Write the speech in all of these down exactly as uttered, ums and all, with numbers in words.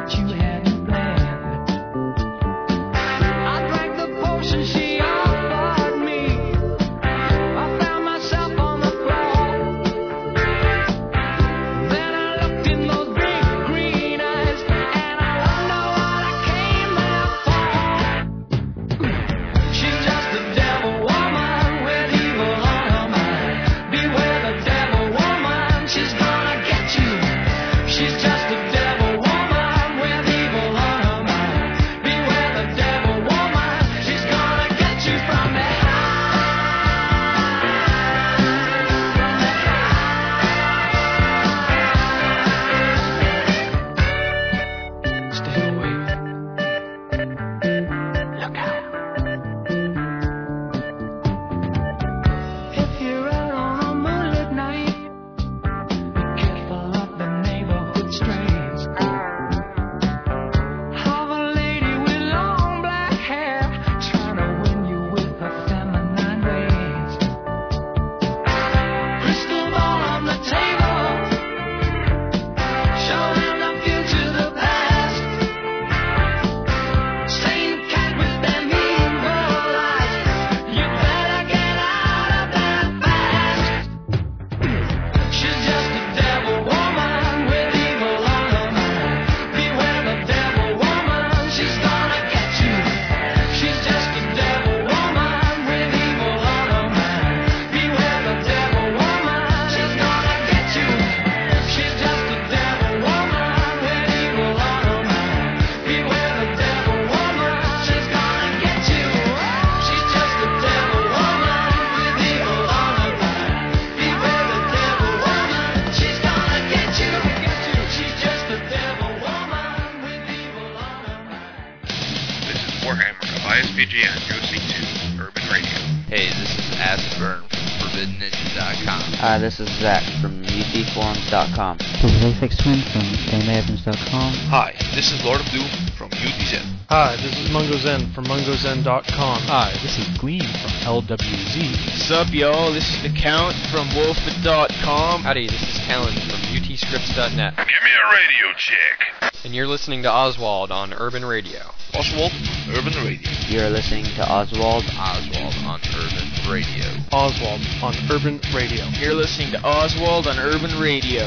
Hi, this is Zach from U T forums dot com. This is Apex Twin from game evans dot com. Hi, this is Lord of Doom from U T Zen. Hi, this is Mungo Zen from Mungo Zen dot com. Hi, this is Gleam from L W Z. Sup, y'all? This is the Count from Wolfit dot com. Howdy, this is Kellen from U T scripts dot net. Give me a radio check. And you're listening to Oswald on Urban Radio. Oswald, Urban Radio. You're listening to Oswald. Oswald on Urban Radio. Oswald on Urban Radio. You're listening to Oswald on Urban Radio.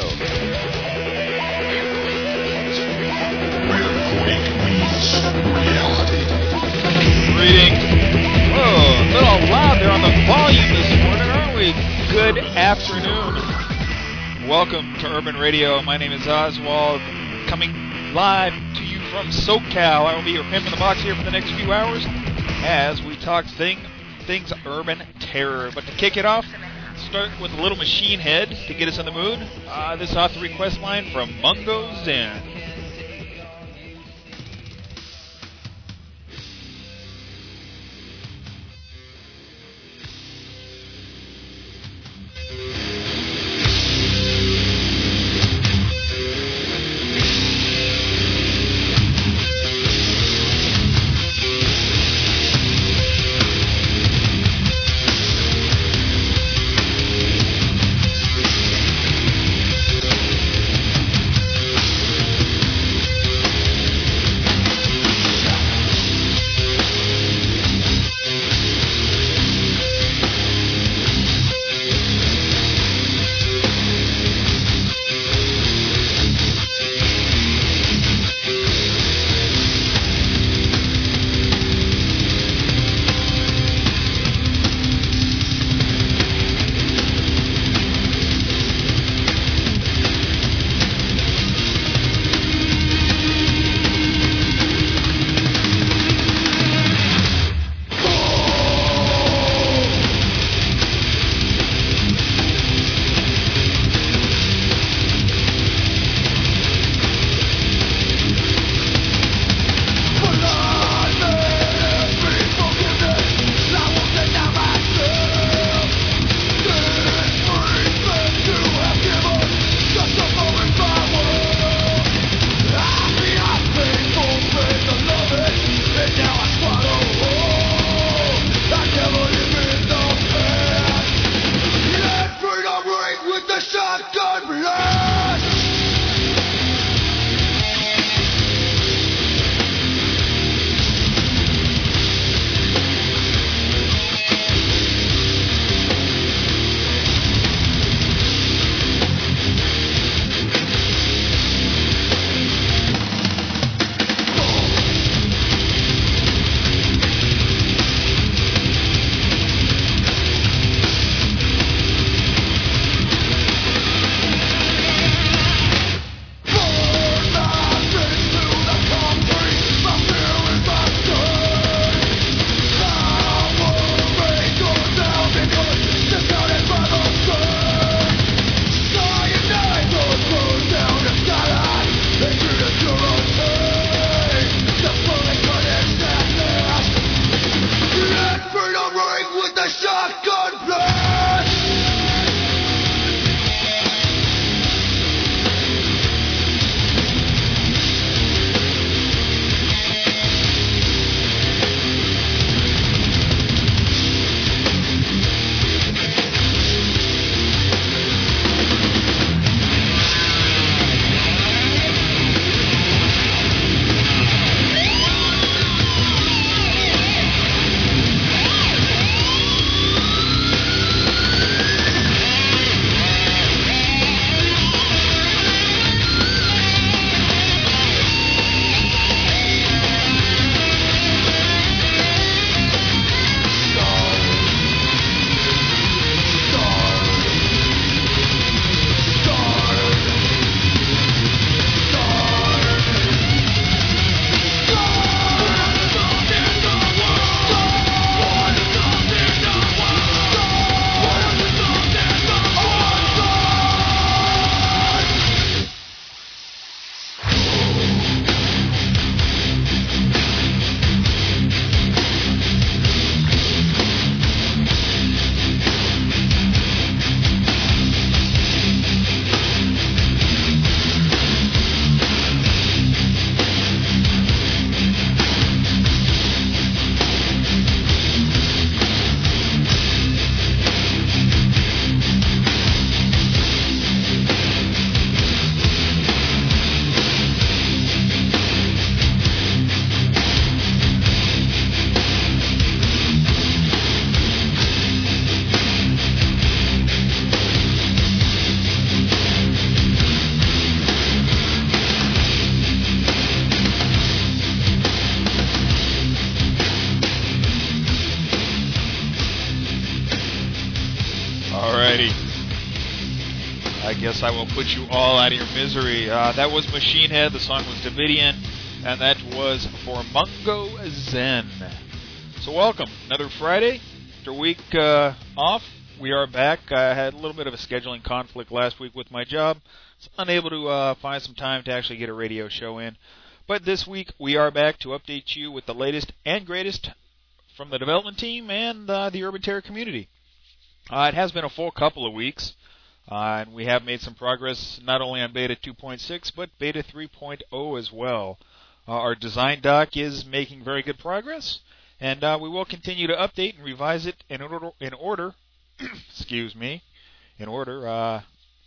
Where Quake meets reality. Greetings. Whoa, a little loud there on the volume this morning, aren't we? Good afternoon. Welcome to Urban Radio. My name is Oswald, coming live to you from SoCal. I will be your pimp in the box here for the next few hours as we talk thing, things urban terror. But to kick it off, start with a little Machine Head to get us in the mood. Uh, this off the request line from Mungo Zen. Guess I will put you all out of your misery. Uh, that was Machine Head. The song was Davidian, and that was for Mungo Zen. So welcome. Another Friday. After a week uh, off, we are back. I had a little bit of a scheduling conflict last week with my job. I was unable to uh, find some time to actually get a radio show in. But this week, we are back to update you with the latest and greatest from the development team and uh, the Urban Terror community. Uh, it has been a full couple of weeks. Uh, and we have made some progress not only on Beta two point six, but Beta three point oh as well. Uh, our design doc is making very good progress, and uh, we will continue to update and revise it in order, in order excuse me, in order uh,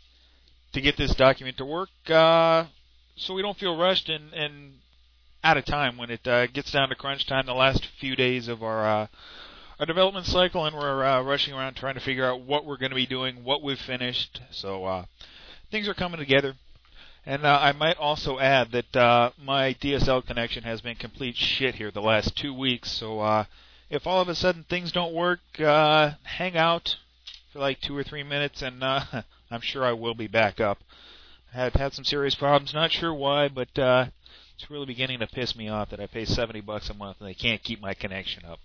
to get this document to work, uh, so we don't feel rushed and, and out of time when it uh, gets down to crunch time the last few days of our uh, our development cycle, and we're uh, rushing around trying to figure out what we're going to be doing, what we've finished. So uh, things are coming together. And uh, I might also add that uh, my D S L connection has been complete shit here the last two weeks. So uh, if all of a sudden things don't work, uh, hang out for like two or three minutes, and uh, I'm sure I will be back up. I have had some serious problems, not sure why, but uh, it's really beginning to piss me off that I pay seventy bucks a month and they can't keep my connection up.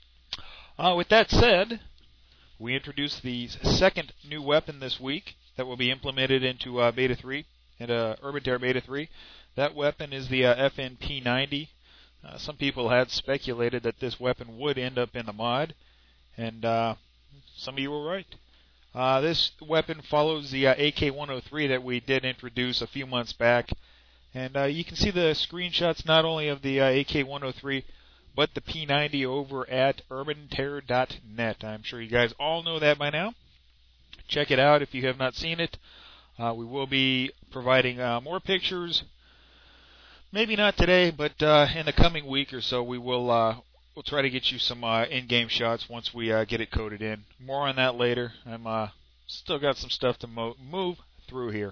Uh, with that said, we introduced the second new weapon this week that will be implemented into uh, Beta three, into Urban Terror Beta three. That weapon is the uh, F N P ninety. Uh, some people had speculated that this weapon would end up in the mod, and uh, some of you were right. Uh, this weapon follows the uh, A K one oh three that we did introduce a few months back, and uh, you can see the screenshots not only of the uh, A K one oh three, but the P ninety over at urban terror dot net. I'm sure you guys all know that by now. Check it out if you have not seen it. Uh, we will be providing uh, more pictures. Maybe not today, but uh, in the coming week or so, we will uh, we'll try to get you some uh, in-game shots once we uh, get it coded in. More on that later. I'm uh, still got some stuff to mo- move through here.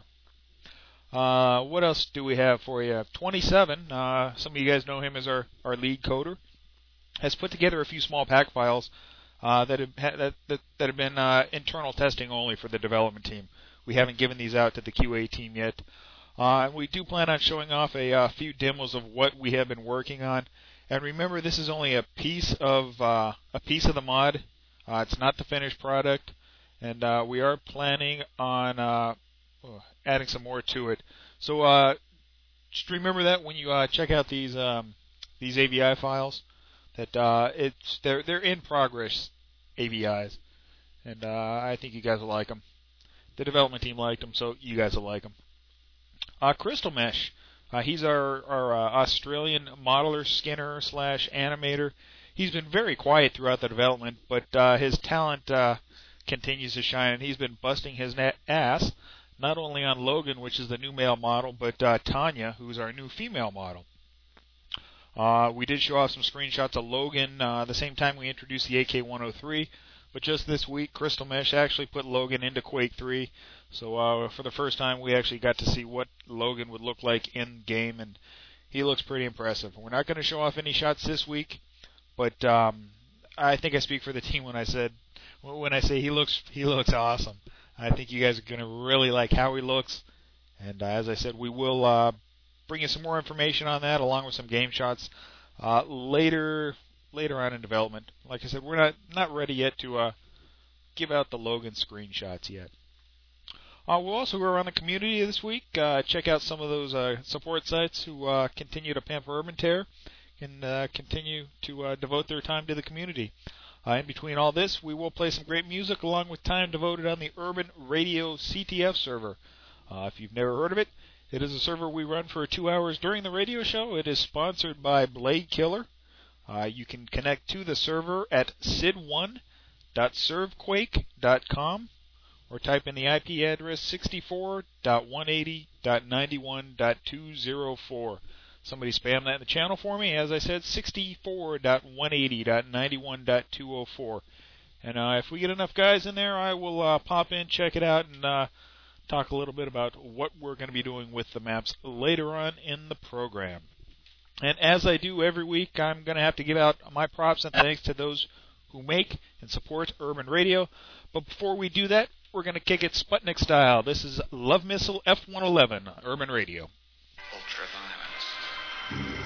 Uh, what else do we have for you? twenty-seven. Uh, some of you guys know him as our, our lead coder. Has put together a few small pack files uh, that, have ha- that, that that have been uh, internal testing only for the development team. We haven't given these out to the Q A team yet. Uh, and we do plan on showing off a uh, few demos of what we have been working on. And remember, this is only a piece of uh, a piece of the mod. Uh, it's not the finished product, and uh, we are planning on uh, adding some more to it. So uh, just remember that when you uh, check out these um, these A V I files. That uh, it's they're they're in progress A V Is, and uh, I think you guys will like them. The development team liked them, so you guys will like them. Uh, Crystal Mesh, uh, he's our our uh, Australian modeler, skinner slash animator. He's been very quiet throughout the development, but uh, his talent uh, continues to shine, and he's been busting his na- ass not only on Logan, which is the new male model, but uh, Tanya, who's our new female model. Uh, we did show off some screenshots of Logan uh, the same time we introduced the A K one oh three, but just this week, Crystal Mesh actually put Logan into Quake three, so uh, for the first time we actually got to see what Logan would look like in game, and he looks pretty impressive. We're not going to show off any shots this week, but um, I think I speak for the team when I said when I say he looks he looks awesome. I think you guys are going to really like how he looks, and uh, as I said, we will Uh, bring you some more information on that, along with some game shots uh, later later on in development. Like I said, we're not not ready yet to uh, give out the Logan screenshots yet. Uh, we'll also go around the community this week. Uh, check out some of those uh, support sites who uh, continue to pamper Urban Terror and uh, continue to uh, devote their time to the community. Uh, in between all this, we will play some great music along with time devoted on the Urban Radio C T F server. Uh, if you've never heard of it, it is a server we run for two hours during the radio show. It is sponsored by Blade Killer. Uh, you can connect to the server at sid one dot servequake dot com or type in the I P address sixty-four dot one eighty dot ninety-one dot two oh four. Somebody spam that in the channel for me. As I said, sixty-four dot one eighty dot ninety-one dot two oh four. And uh, if we get enough guys in there, I will uh, pop in, check it out, and uh, talk a little bit about what we're going to be doing with the maps later on in the program. And as I do every week, I'm going to have to give out my props and thanks to those who make and support Urban Radio. But before we do that, we're going to kick it Sputnik style. This is Love Missile F one eleven, Urban Radio. Ultraviolence.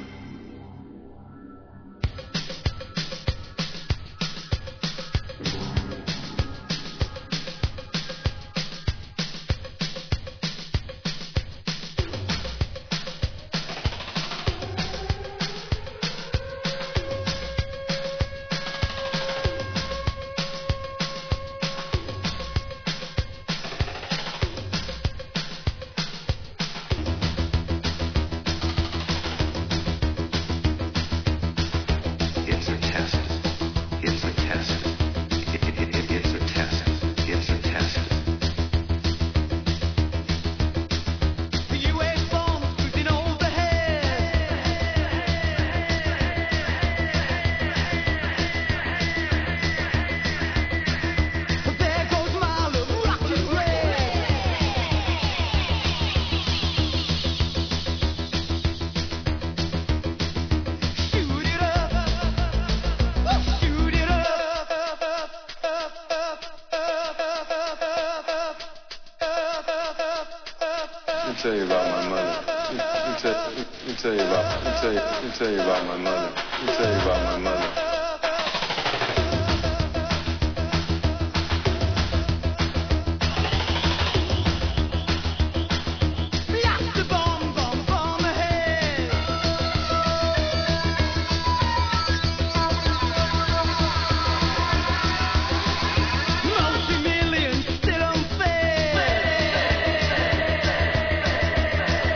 tell you about my mother. Let me tell, let me tell you about. Let me tell you. Let me tell you about my mother. Let me tell you about my mother.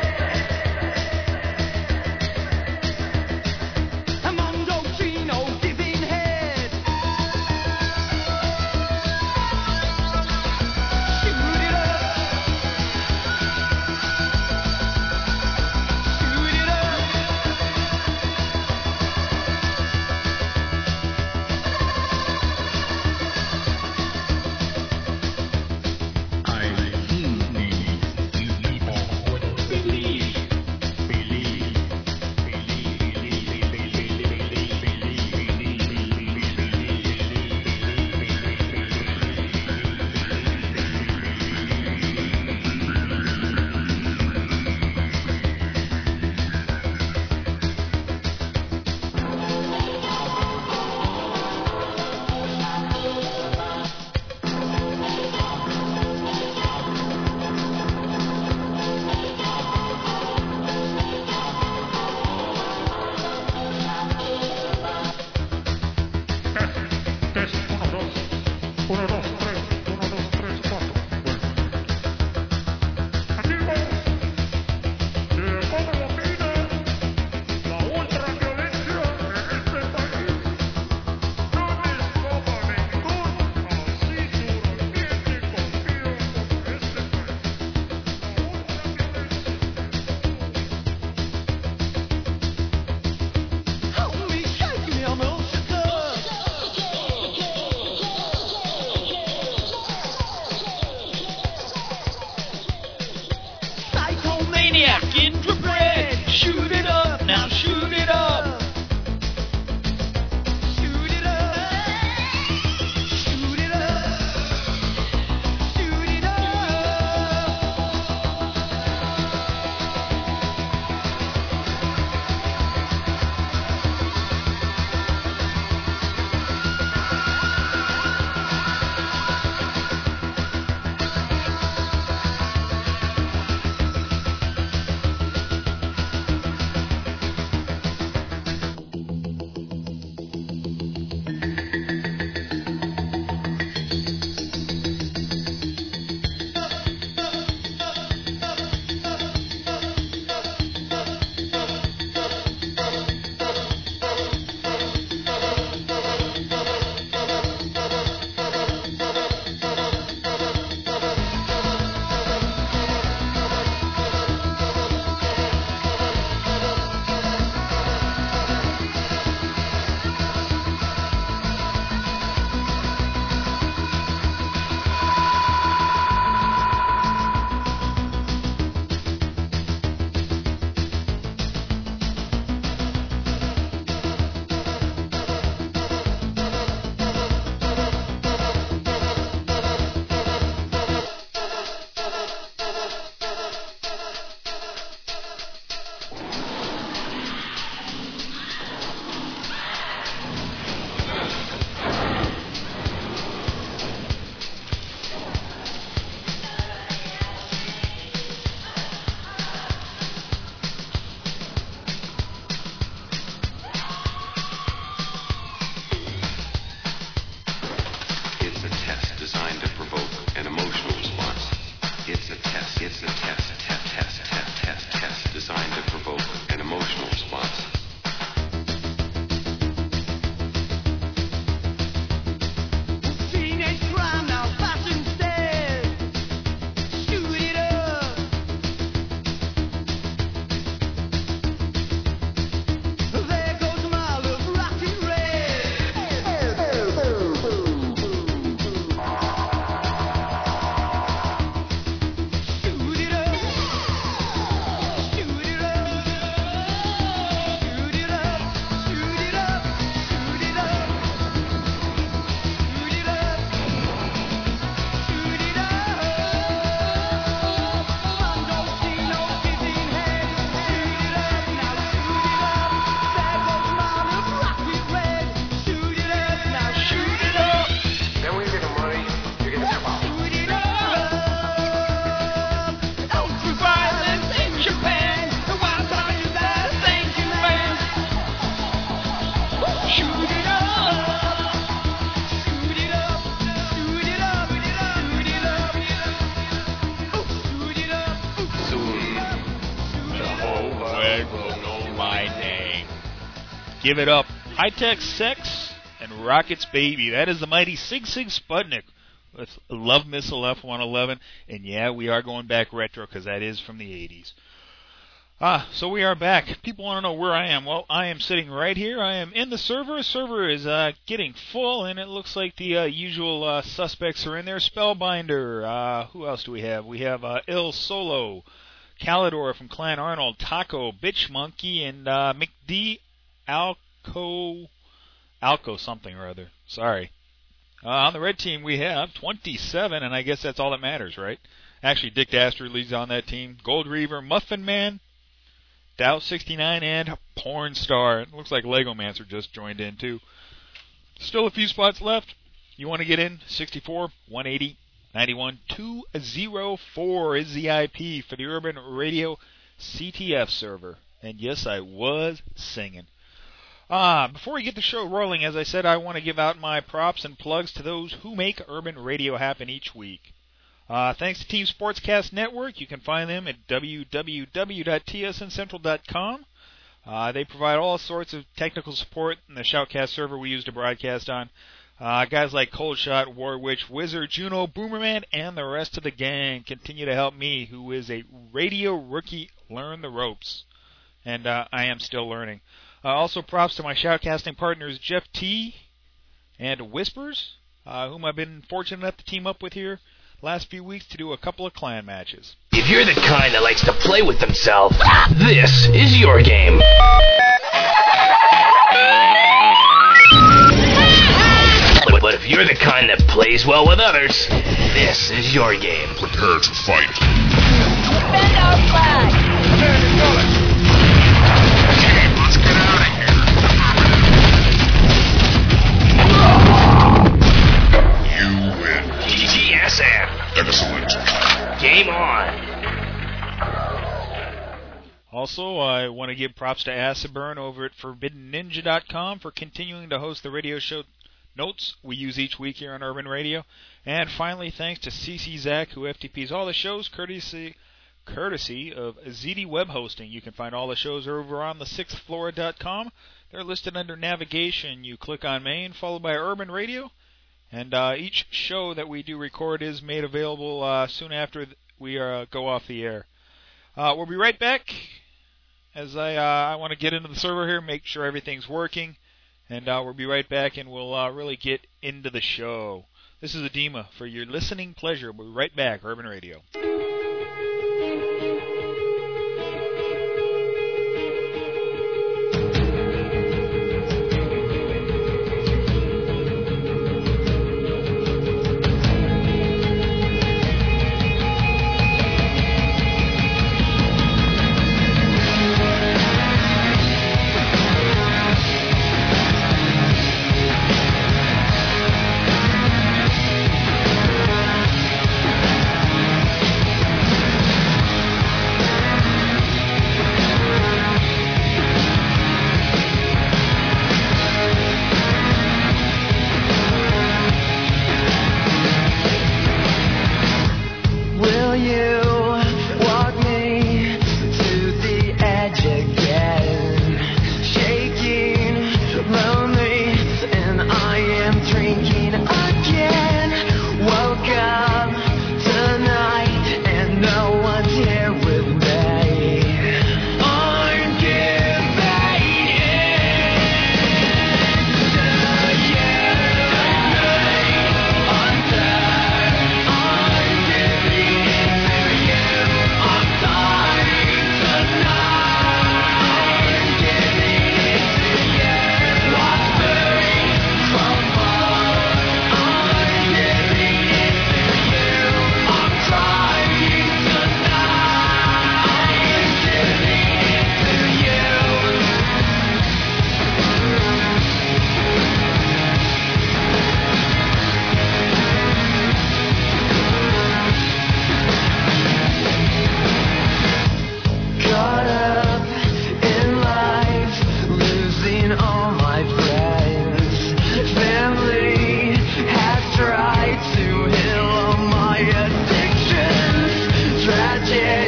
Chino, give Give It Up, High Tech Sex, and Rockets Baby. That is the mighty Sig Sig Sputnik with Love Missile F one eleven. And yeah, we are going back retro because that is from the eighties. Ah, so we are back. People want to know where I am. Well, I am sitting right here. I am in the server. Server is uh, getting full, and it looks like the uh, usual uh, suspects are in there. Spellbinder. Uh, who else do we have? We have uh, Il Solo, Calidor from Clan Arnold, Taco, Bitch Monkey, and uh, McD Alco, Alco something or other. Sorry. Uh, on the red team, we have twenty-seven, and I guess that's all that matters, right? Actually, Dick Dastard leads on that team. Gold Reaver, Muffin Man, Dow sixty-nine, and Porn Star. It looks like Lego Mancer just joined in, too. Still a few spots left. You want to get in? sixty-four, one eighty, ninety-one, two oh four is the I P for the Urban Radio C T F server. And yes, I was singing. Ah, before we get the show rolling, as I said, I want to give out my props and plugs to those who make Urban Radio happen each week. Uh, thanks to Team Sportscast Network. You can find them at w w w dot t s n central dot com. Uh, they provide all sorts of technical support in the Shoutcast server we use to broadcast on. Uh, guys like Cold Shot, War Witch, Wizard, Juno, Boomerman, and the rest of the gang continue to help me, who is a radio rookie, learn the ropes. And uh, I am still learning. Uh, also props to my shoutcasting partners, Jeff T. and Whispers, uh, whom I've been fortunate enough to team up with here last few weeks to do a couple of clan matches. If you're the kind that likes to play with themselves, this is your game. But if you're the kind that plays well with others, this is your game. Prepare to fight. Defend our flag. Prepare to kill it. Okay, let's get out of here. You win. T S N. Excellent. Game on. Also, I want to give props to Asaburn over at forbidden ninja dot com for continuing to host the radio show notes we use each week here on Urban Radio. And finally, thanks to C C Zach, who F T Ps all the shows courtesy courtesy of Z D Web Hosting. You can find all the shows over on the sixth floor dot com. They're listed under navigation. You click on main, followed by Urban Radio. And uh, each show that we do record is made available uh, soon after we uh, go off the air. Uh, we'll be right back as I, uh, I want to get into the server here, make sure everything's working. And uh, we'll be right back, and we'll uh, really get into the show. This is Edema for your listening pleasure. We'll be right back, Urban Radio.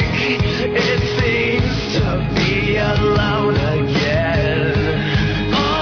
It seems to be alone again.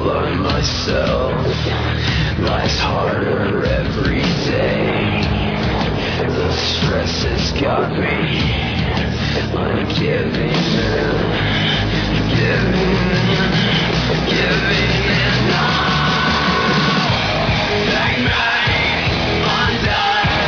by myself. Life's harder every day. The stress has got me. I'm giving in, giving in, giving in now. Take me under.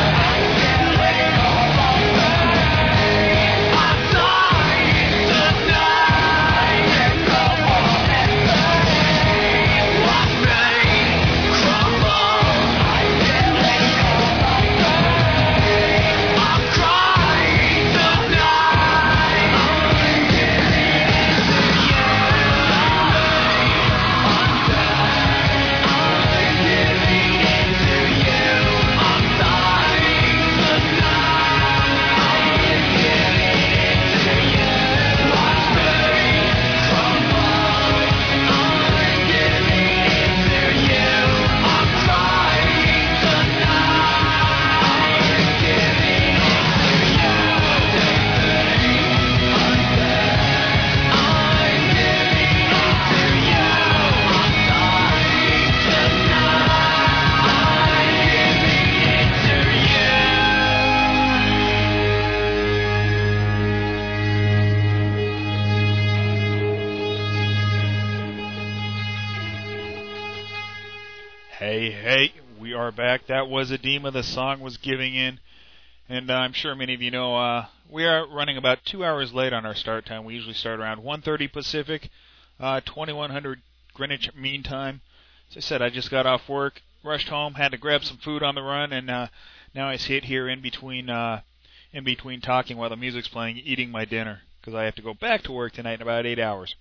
Back. That was Edema. The song was Giving In. And uh, I'm sure many of you know uh, we are running about two hours late on our start time. We usually start around one thirty Pacific, uh, twenty-one hundred Greenwich Mean Time. As I said, I just got off work, rushed home, had to grab some food on the run, and uh, now I sit here in between uh, in between talking while the music's playing, eating my dinner, because I have to go back to work tonight in about eight hours.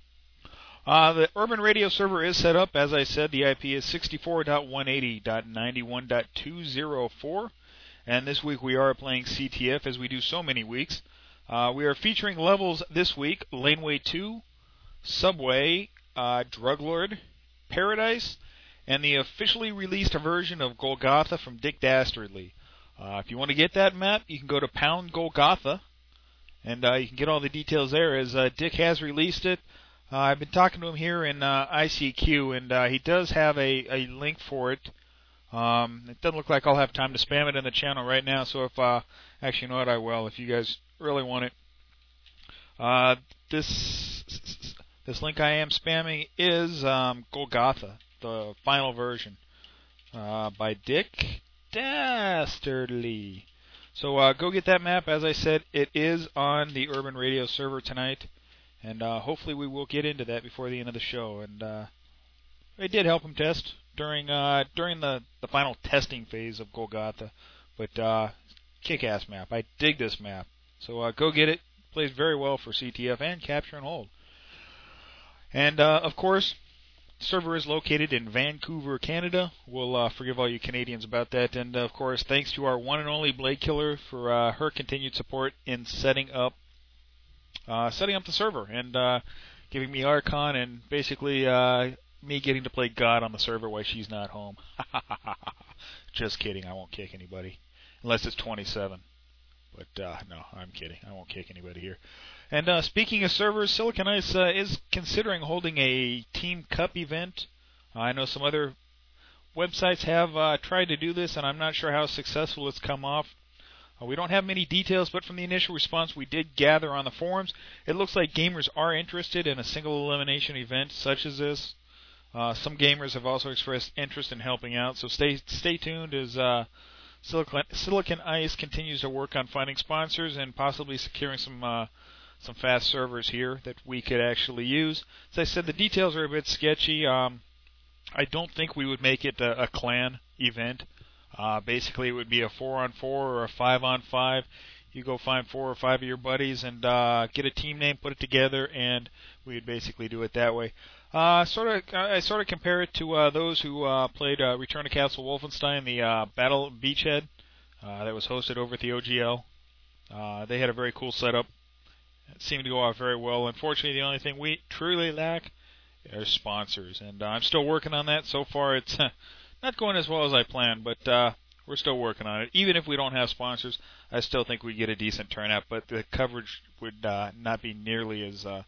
Uh, the Urban Radio server is set up. As I said, the I P is sixty-four dot one eighty dot ninety-one dot two oh four. And this week we are playing C T F, as we do so many weeks. Uh, we are featuring levels this week: Laneway two, Subway, uh, Drug Lord, Paradise, and the officially released version of Golgotha from Dick Dastardly. Uh, if you want to get that map, you can go to Pound Golgotha, and uh, you can get all the details there, as uh, Dick has released it. Uh, I've been talking to him here in uh, I C Q, and uh, he does have a, a link for it. Um, it doesn't look like I'll have time to spam it in the channel right now, so if, uh, actually, you know what, I will, if you guys really want it. Uh, this this link I am spamming is um, Golgotha, the final version, uh, by Dick Dastardly. So uh, go get that map. As I said, it is on the Urban Radio server tonight. And uh, hopefully we will get into that before the end of the show. And uh, I did help him test during uh, during the, the final testing phase of Golgotha. But uh, kick-ass map. I dig this map. So uh, go get it. Plays very well for C T F and Capture and Hold. And uh, of course, the server is located in Vancouver, Canada. We'll uh, forgive all you Canadians about that. And uh, of course, thanks to our one and only Blade Killer for uh, her continued support in setting up Uh, setting up the server and uh, giving me Archon and basically uh, me getting to play God on the server while she's not home. Just kidding. I won't kick anybody. Unless it's twenty-seven. But uh, no, I'm kidding. I won't kick anybody here. And uh, speaking of servers, Silicon Ice uh, is considering holding a Team Cup event. Uh, I know some other websites have uh, tried to do this, and I'm not sure how successful it's come off. Uh, we don't have many details, but from the initial response we did gather on the forums, it looks like gamers are interested in a single elimination event such as this. Uh, some gamers have also expressed interest in helping out, so stay stay tuned as uh, Silicon, Silicon Ice continues to work on finding sponsors and possibly securing some uh, some fast servers here that we could actually use. As I said, the details are a bit sketchy. Um, I don't think we would make it a, a clan event. Uh, basically, it would be a four on four or a five on five. You go find four or five of your buddies and uh, get a team name, put it together, and we'd basically do it that way. Uh, sort of, I sort of compare it to uh, those who uh, played uh, Return to Castle Wolfenstein, the uh, Battle Beachhead uh, that was hosted over at the O G L. Uh, they had a very cool setup. It seemed to go off very well. Unfortunately, the only thing we truly lack are sponsors, and uh, I'm still working on that. So far, it's not going as well as I planned, but uh, we're still working on it. Even if we don't have sponsors, I still think we get a decent turnout, but the coverage would uh, not be nearly as uh,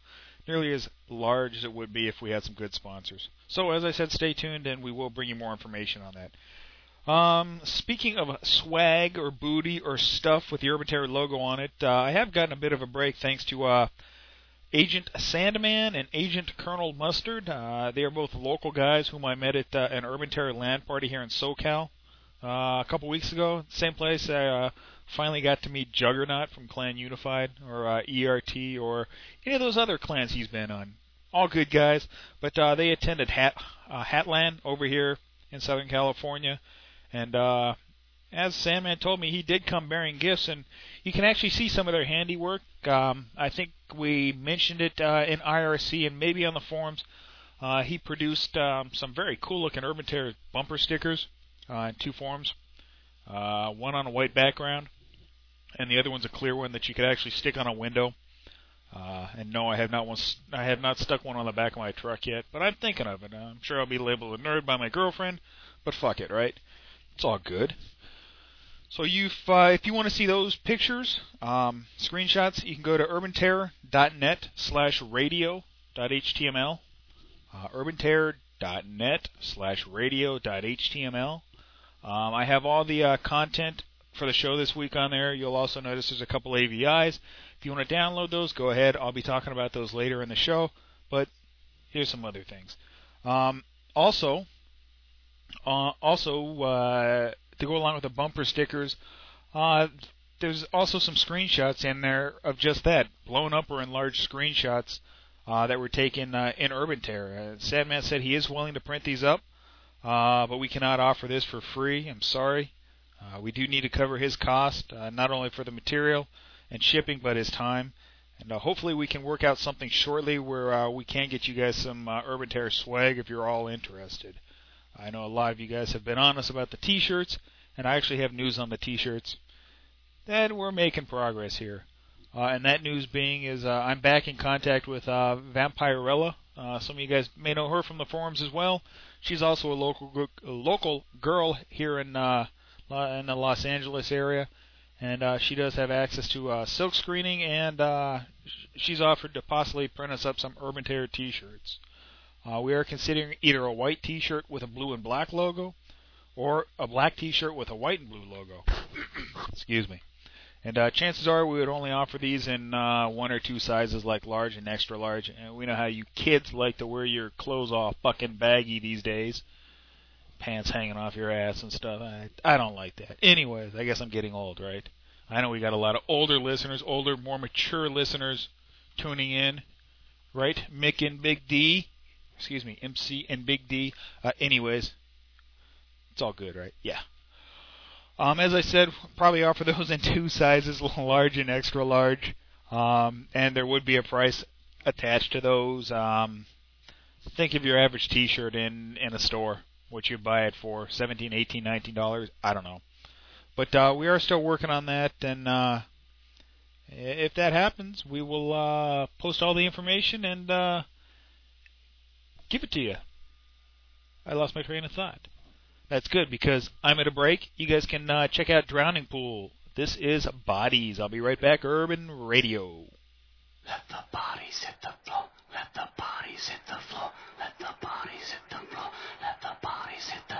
nearly as large as it would be if we had some good sponsors. So, as I said, stay tuned, and we will bring you more information on that. Um, speaking of swag or booty or stuff with the Urban Terror logo on it, uh, I have gotten a bit of a break thanks to uh, Agent Sandman and Agent Colonel Mustard. Uh, they are both local guys whom I met at uh, an Urban Terror LAN party here in SoCal uh, a couple weeks ago. Same place I uh, finally got to meet Juggernaut from Clan Unified, or uh, E R T, or any of those other clans he's been on. All good guys, but uh, they attended Hat uh, Hatland over here in Southern California, and uh, as Sandman told me, he did come bearing gifts, and you can actually see some of their handiwork. Um, I think we mentioned it uh, in I R C and maybe on the forums. Uh, he produced um, some very cool-looking Urban Terror bumper stickers uh, in two forms, uh, one on a white background, and the other one's a clear one that you could actually stick on a window. Uh, and no, I have not one, I have not stuck one on the back of my truck yet, but I'm thinking of it. I'm sure I'll be labeled a nerd by my girlfriend, but fuck it, right? It's all good. So you, uh, if you want to see those pictures, um, screenshots, you can go to urbanterror.net slash radio.html, uh, urbanterror.net slash radio.html. Um, I have all the uh, content for the show this week on there. You'll also notice there's a couple A V Is. If you want to download those, go ahead. I'll be talking about those later in the show, but here's some other things. Um, also, uh, also uh, to go along with the bumper stickers, uh, there's also some screenshots in there of just that, blown up or enlarged screenshots uh, that were taken uh, in Urban Terror. Uh, Sadman said he is willing to print these up, uh, but we cannot offer this for free. I'm sorry. Uh, we do need to cover his cost, uh, not only for the material and shipping, but his time. And uh, hopefully we can work out something shortly where uh, we can get you guys some uh, Urban Terror swag if you're all interested. I know a lot of you guys have been honest about the T-shirts, and I actually have news on the T-shirts. And we're making progress here. Uh, and that news being is uh, I'm back in contact with uh, Vampirella. Uh, some of you guys may know her from the forums as well. She's also a local a local girl here in uh, in the Los Angeles area, and uh, she does have access to uh, silk screening, and uh, she's offered to possibly print us up some Urban Terror T-shirts. Uh, we are considering either a white T-shirt with a blue and black logo, or a black T-shirt with a white and blue logo. Excuse me. And uh, chances are we would only offer these in uh, one or two sizes, like large and extra large. And we know how you kids like to wear your clothes all fucking baggy these days. Pants hanging off your ass and stuff. I, I don't like that. Anyways, I guess I'm getting old, right? I know we got a lot of older listeners, older, more mature listeners tuning in, right? Mick and Big D. Excuse me, M C and Big D. Uh, anyways, it's all good, right? Yeah. Um, as I said, probably offer those in two sizes, large and extra large. Um, and there would be a price attached to those. Um, think of your average T-shirt in, in a store, what you buy it for, seventeen dollars, eighteen dollars, nineteen dollars, I don't know. But uh, we are still working on that, and uh, if that happens, we will uh, post all the information and uh, give it to you. I lost my train of thought. That's good, because I'm at a break. You guys can uh, check out Drowning Pool. This is Bodies. I'll be right back. Urban Radio. Let the bodies hit the floor. Let the bodies hit the floor. Let the bodies hit the floor. Let the bodies hit the...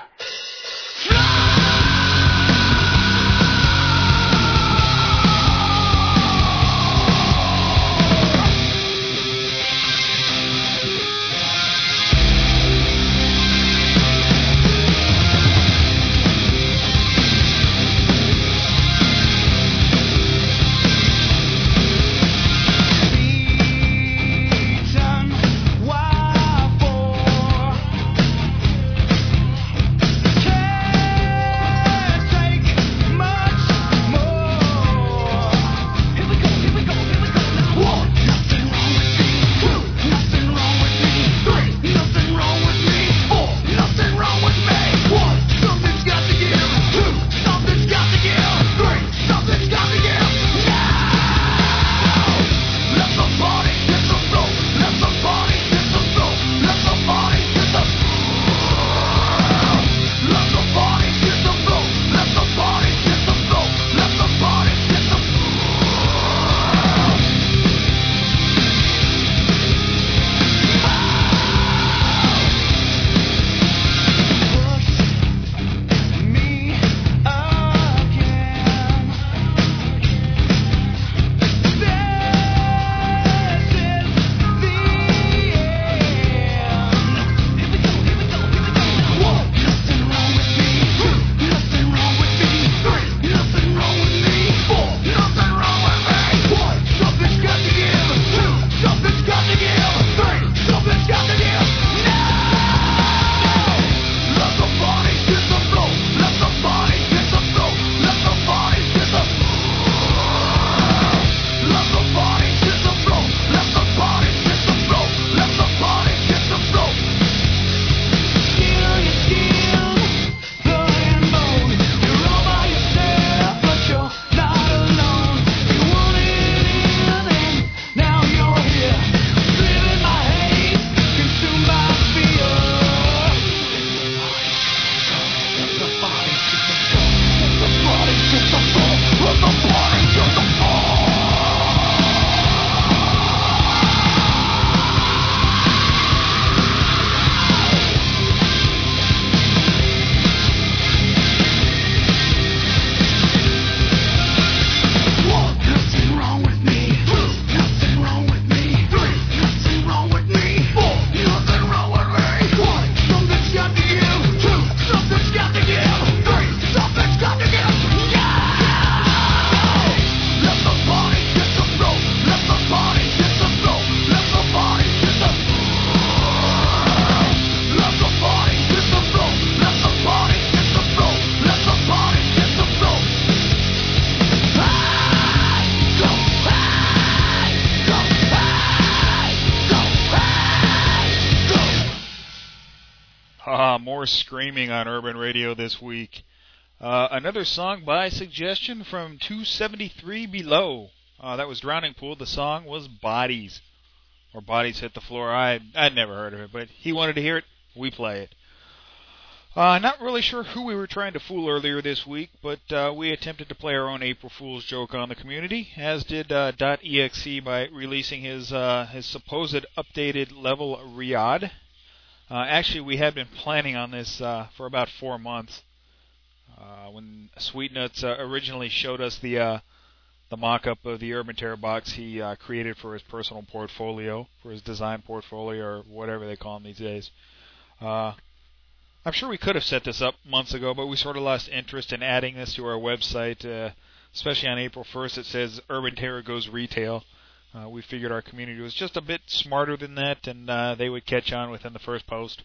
Why for more screaming on Urban Radio this week. Uh, another song by suggestion from two seventy-three Below. Uh, that was Drowning Pool. The song was Bodies. Or Bodies Hit the Floor. I, I'd never heard of it, but he wanted to hear it. We play it. Uh, not really sure who we were trying to fool earlier this week, but uh, we attempted to play our own April Fool's joke on the community, as did uh, .exe by releasing his uh, his supposed updated level Riyadh. Uh, actually, we had been planning on this uh, for about four months. Uh, when Sweet Nuts uh, originally showed us the uh, the mock-up of the Urban Terror box he uh, created for his personal portfolio, for his design portfolio, or whatever they call them these days. Uh, I'm sure we could have set this up months ago, but we sort of lost interest in adding this to our website, uh, especially on April first. It says Urban Terror Goes Retail. Uh, we figured our community was just a bit smarter than that, and uh, they would catch on within the first post.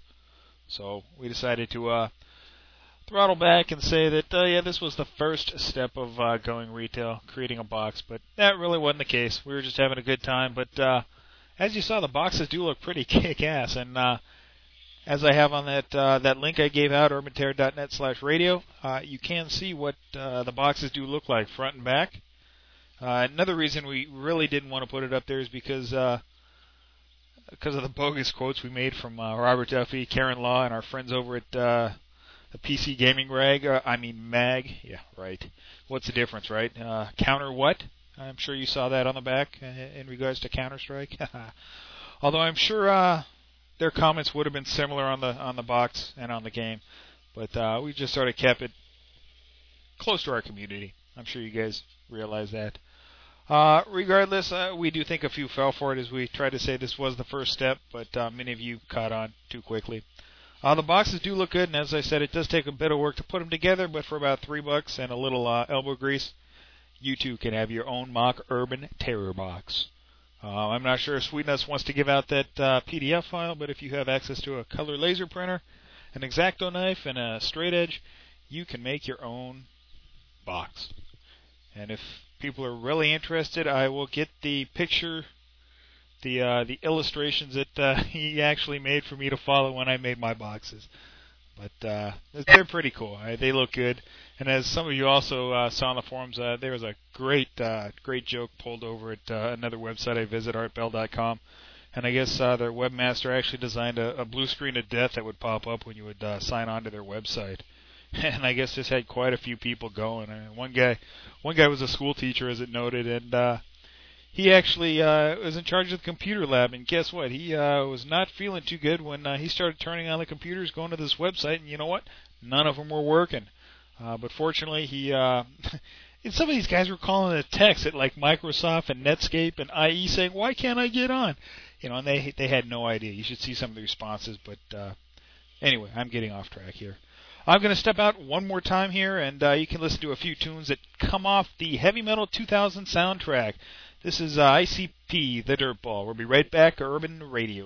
So we decided to uh, throttle back and say that, uh, yeah, this was the first step of uh, going retail, creating a box, but that really wasn't the case. We were just having a good time, but uh, as you saw, the boxes do look pretty kick-ass, and uh, as I have on that uh, that link I gave out, urbanterror.net slash radio, uh, you can see what uh, the boxes do look like front and back. Uh, another reason we really didn't want to put it up there is because uh, because of the bogus quotes we made from uh, Robert Duffy, Karen Law, and our friends over at uh, the P C Gaming Rag. Uh, I mean Mag. Yeah, right. What's the difference, right? Uh, counter what? I'm sure you saw that on the back uh, in regards to Counter-Strike. Although I'm sure uh, their comments would have been similar on the on the box and on the game, but uh, we just sort of kept it close to our community. I'm sure you guys realize that. Uh, regardless, uh, we do think a few fell for it as we tried to say this was the first step, but uh, many of you caught on too quickly. Uh, the boxes do look good, and as I said, it does take a bit of work to put them together, but for about three bucks and a little uh, elbow grease, you too can have your own mock Urban Terror box. Uh, I'm not sure if Sweet Nuts wants to give out that uh, P D F file, but if you have access to a color laser printer, an X-Acto knife, and a straight edge, you can make your own box. And if people are really interested, I will get the picture, the uh, the illustrations that uh, he actually made for me to follow when I made my boxes. But uh, they're pretty cool. Right? They look good. And as some of you also uh, saw on the forums, uh, there was a great uh, great joke pulled over at uh, another website I visit, art bell dot com. And I guess uh, their webmaster actually designed a, a blue screen of death that would pop up when you would uh, sign on to their website. And I guess this had quite a few people going. And one guy, one guy was a school teacher, as it noted, and uh, he actually uh, was in charge of the computer lab. And guess what? He uh, was not feeling too good when uh, he started turning on the computers, going to this website, and you know what? None of them were working. Uh, but fortunately, he uh, and some of these guys were calling a text at like Microsoft and Netscape and I E saying, "Why can't I get on?" You know, and they they had no idea. You should see some of the responses. But uh, anyway, I'm getting off track here. I'm going to step out one more time here, and uh, you can listen to a few tunes that come off the Heavy Metal two thousand soundtrack. This is uh, I C P, The Dirtball. We'll be right back, Urban Radio.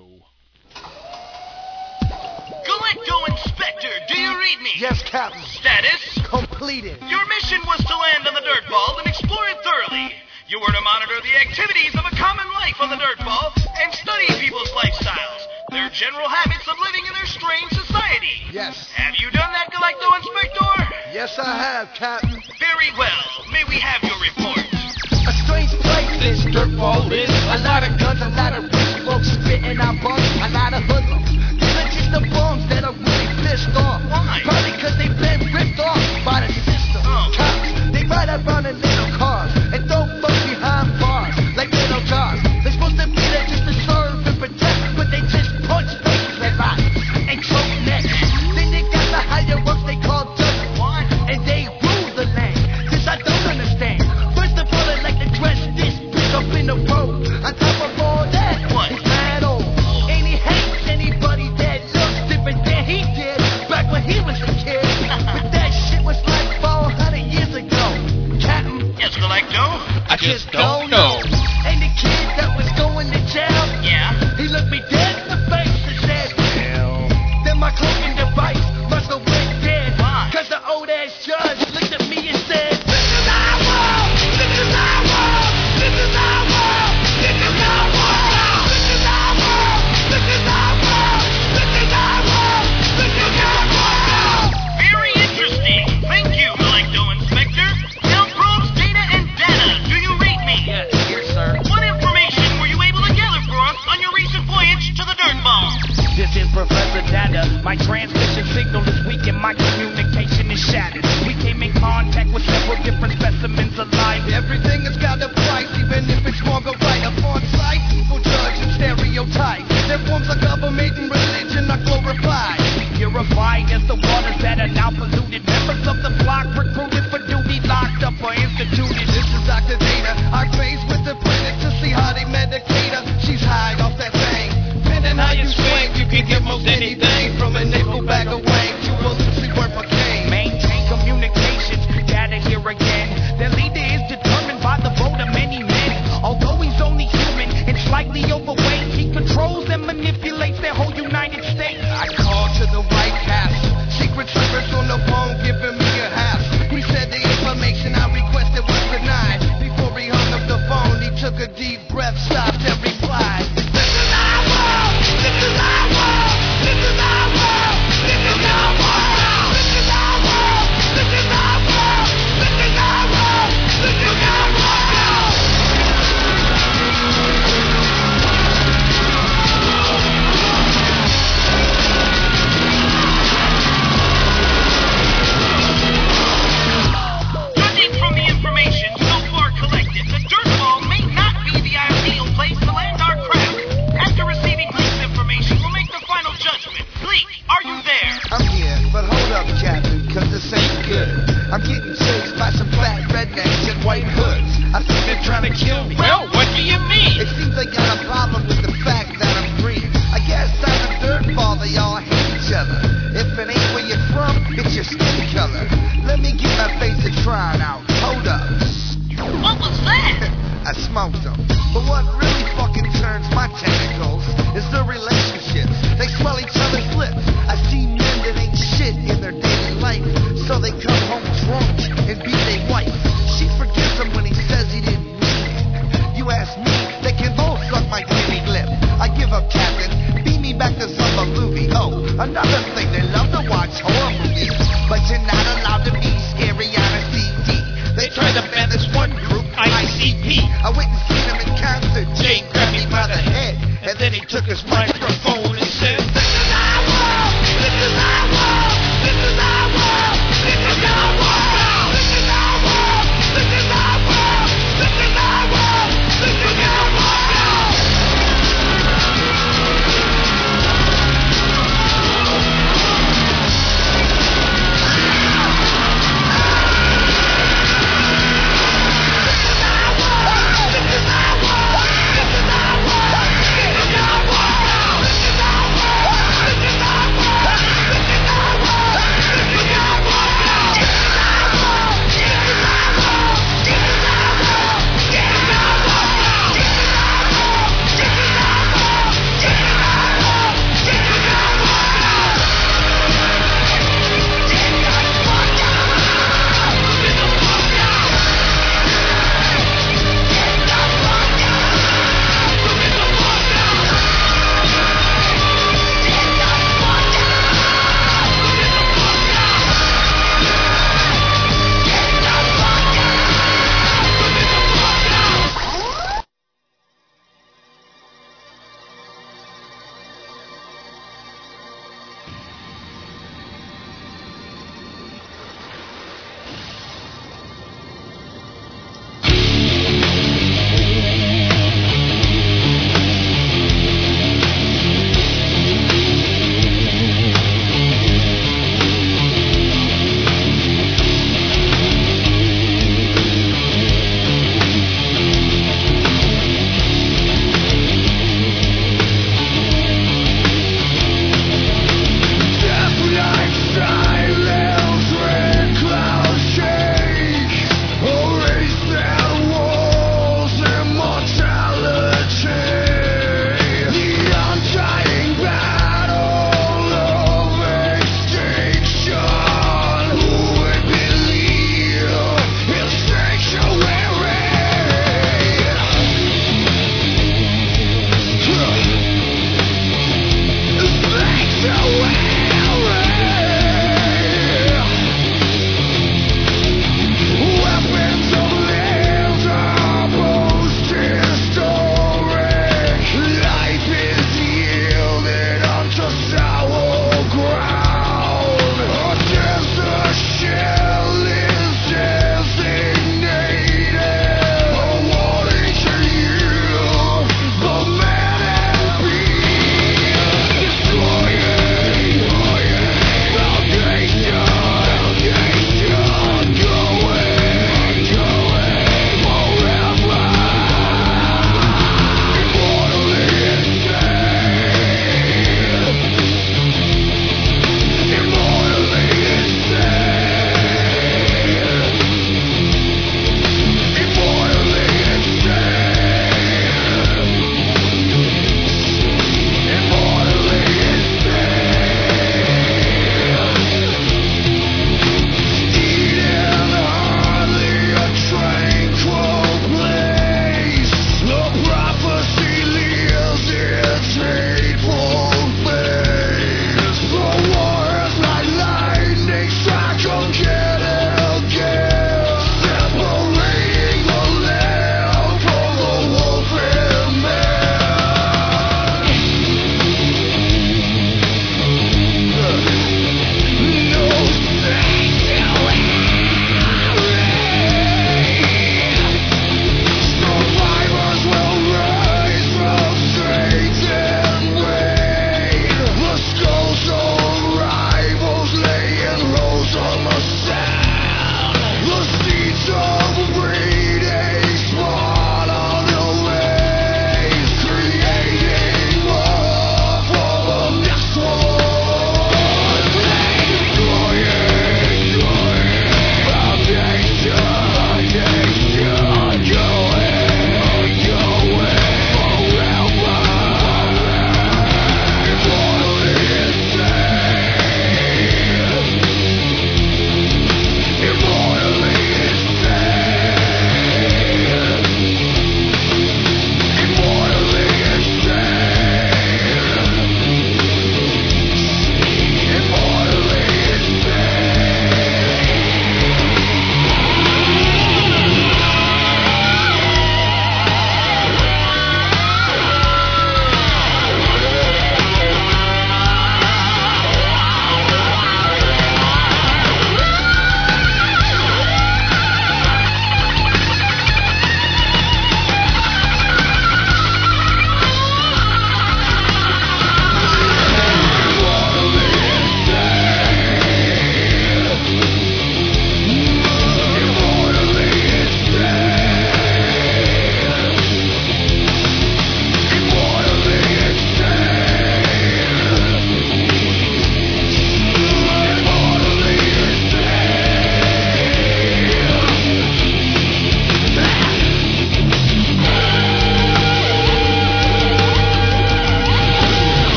Galecto Inspector, do you read me? Yes, Captain. Status? Completed. Your mission was to land on the Dirtball and explore it thoroughly. You were to monitor the activities of a common life on the Dirtball and study people's lifestyles, their general habits of living in their strange society. Yes. Have you done that, Galecto Inspector? Yes, I have, Captain. Very well. May we have your report? A strange place this Dirtball is. A lot of guns, a lot of rich folks spitting out bums, a lot of hoodlums. These are just the bums that are really pissed off. Why? Probably because they've been ripped off by the system. Oh. Cops, they ride around in little cars and throw folks behind bars like little jars. They're supposed to be there just to serve and protect, but they just punch faces and rock and choke necks. Then they got the higher ups they call judges. What? And they rule the land. This I don't understand. First of all, they like to dress this bitch up in the road. On top of all that, what? It's mad old. And he hates anybody that looks different than he did back when he was a kid. But that shit was like four hundred years ago. Captain. Yes, Galecto? I just don't know. And the kid that was going to jail, Yeah? he looked me dead in the face and said, Hell. then my cloaking device must have went dead. Why? Cause the old ass judge looked at me and said, this is our world, this is our world, this is our world, this is our world, this is our world, this is our world, this is our world, this is our world. my communication is shattered. We came in contact with several different specimens of life. Everything has got a price, even if it's wrong or right. Up on sight, people judge and stereotype. Their forms of government and religion are glorified. Purified as the waters that are now polluted. Members of the flock recruited for duty, locked up or instituted. This is Doctor Data. I graze with the planet to see how they medicate her. She's high off that thing. Depending how you swing, you can get most anything. From a nickel bag of wang to a loosely worth of cane. Maintain communications, data here again. Their leader is determined by the vote of many men. Although he's only human and slightly overweight, he controls and manipulates their whole United States. I called to the White Castle. Secret Service on the phone giving me a hassle. He said the information I requested was denied. Before he hung up the phone, he took a deep breath, stopped and replied. This is our world! This is our world! This is our world! This is our world! This is our world! This is our world! This is our world! This is our world! Judging from the information so far collected, the dirt ball may not be the ideal place to land our craft. After receiving Gleek's information, we'll make the final judgment. Gleek, are you there? I'm here, but hold up, Captain, cause this ain't good. I'm getting chased by some fat rednecks in white hoods. I think they're trying to kill me. Well, what do you mean? It seems they got a problem with the fact that I'm free. I guess I'm a dirt ball, they all hate each other. If it ain't where you're from, it's your skin color. Let me get my face a try out. Hold up. What was that? I smoked them. But what really fucking turns my tentacles is the relationships. They swell each other's lips. I see men that ain't shit in their daily life, so they come home drunk and beat their wife. She forgives him when he says he didn't mean it. You ask me, they can both suck my guinea lip. I give up, Captain. Beat me back to some movie. Oh, another thing, they love to watch horror movies, but you're not allowed to be scary on a C D. They tried to ban this one group, I C P. I went and seen him in concert. Jay grabbed me by the head, and then he took his microphone and said, This is our world! This is our world! This is our world! This is our world! This is our world! This is our world! This is our world! This is our world! This is our world! This is our world! This is our world! This is our world!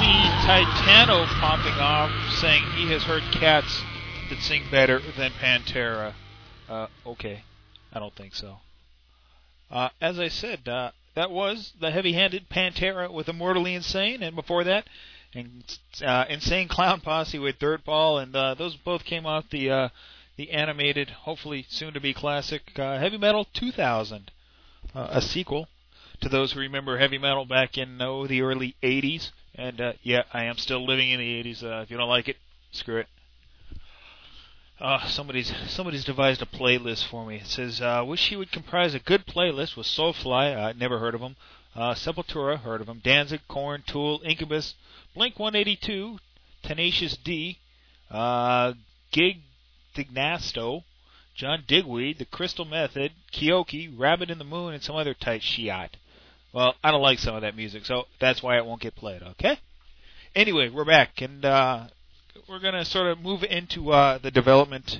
see Titano popping off saying he has heard cats that sing better than Pantera. Uh, okay, I don't think so. Uh, as I said, uh, that was the heavy-handed Pantera with Immortally Insane, and before that, uh, Insane Clown Posse with Dirtball, and uh, those both came off the uh, the animated, hopefully soon-to-be classic uh, Heavy Metal two thousand, uh, a sequel to those who remember heavy metal back in oh, the early eighties. And uh, yeah, I am still living in the eighties. Uh, if you don't like it, screw it. Uh, somebody's somebody's devised a playlist for me. It says, uh, wish he would comprise a good playlist with Soulfly, uh, never heard of them, uh, Sepultura, heard of them, Danzig, Korn, Tool, Incubus, Blink one eighty-two, Tenacious D, uh, Gig Dignasto, John Digweed, The Crystal Method, Kyoki, Rabbit in the Moon, and some other tight shiat. Well, I don't like some of that music, so that's why it won't get played, okay? Anyway, we're back, and uh, we're going to sort of move into uh, the development,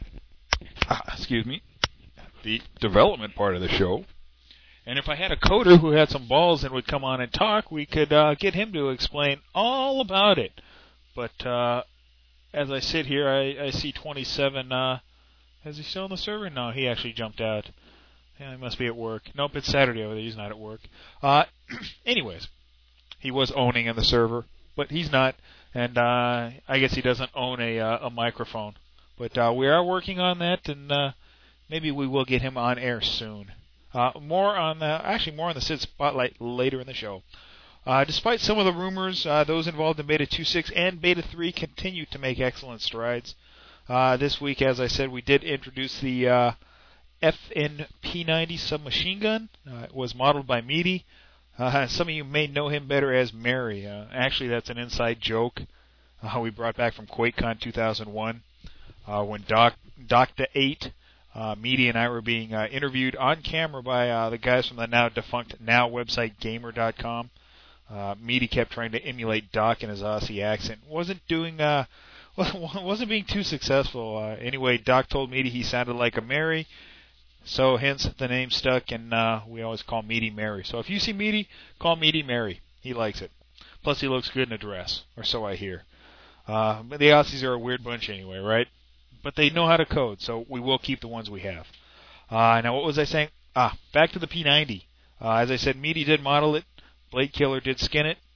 uh, excuse me, the development part of the show. And if I had a coder who had some balls and would come on and talk, we could uh, get him to explain all about it. But uh, as I sit here, I, I see twenty-seven, uh, is he still on the server? No, he actually jumped out. Yeah, he must be at work. Nope, it's Saturday over there. He's not at work. Uh, anyways, he was owning in the server, but he's not, and uh, I guess he doesn't own a uh, a microphone. But uh, we are working on that, and uh, maybe we will get him on air soon. Uh, more on the, actually more on the Sid Spotlight later in the show. Uh, despite some of the rumors, uh, those involved in Beta two point six and Beta three continue to make excellent strides. Uh, this week, as I said, we did introduce the uh, F N P ninety submachine gun. Uh, it was modeled by Meaty. Uh, some of you may know him better as Mary. Uh, actually, that's an inside joke uh, we brought back from QuakeCon two thousand one uh, when Doc Doctor eight, uh, Meaty, and I were being uh, interviewed on camera by uh, the guys from the now defunct Now website Gamer dot com. Uh, Meaty kept trying to emulate Doc in his Aussie accent. Wasn't doing. Uh, wasn't being too successful. Uh, anyway, Doc told Meaty he sounded like a Mary. So hence the name stuck, and uh, we always call Meaty Mary. So if you see Meaty, call Meaty Mary. He likes it. Plus he looks good in a dress, or so I hear. Uh, but the Aussies are a weird bunch anyway, right? But they know how to code, so we will keep the ones we have. Uh, now what was I saying? Ah, back to the P ninety. Uh, as I said, Meaty did model it. Blade Killer did skin it.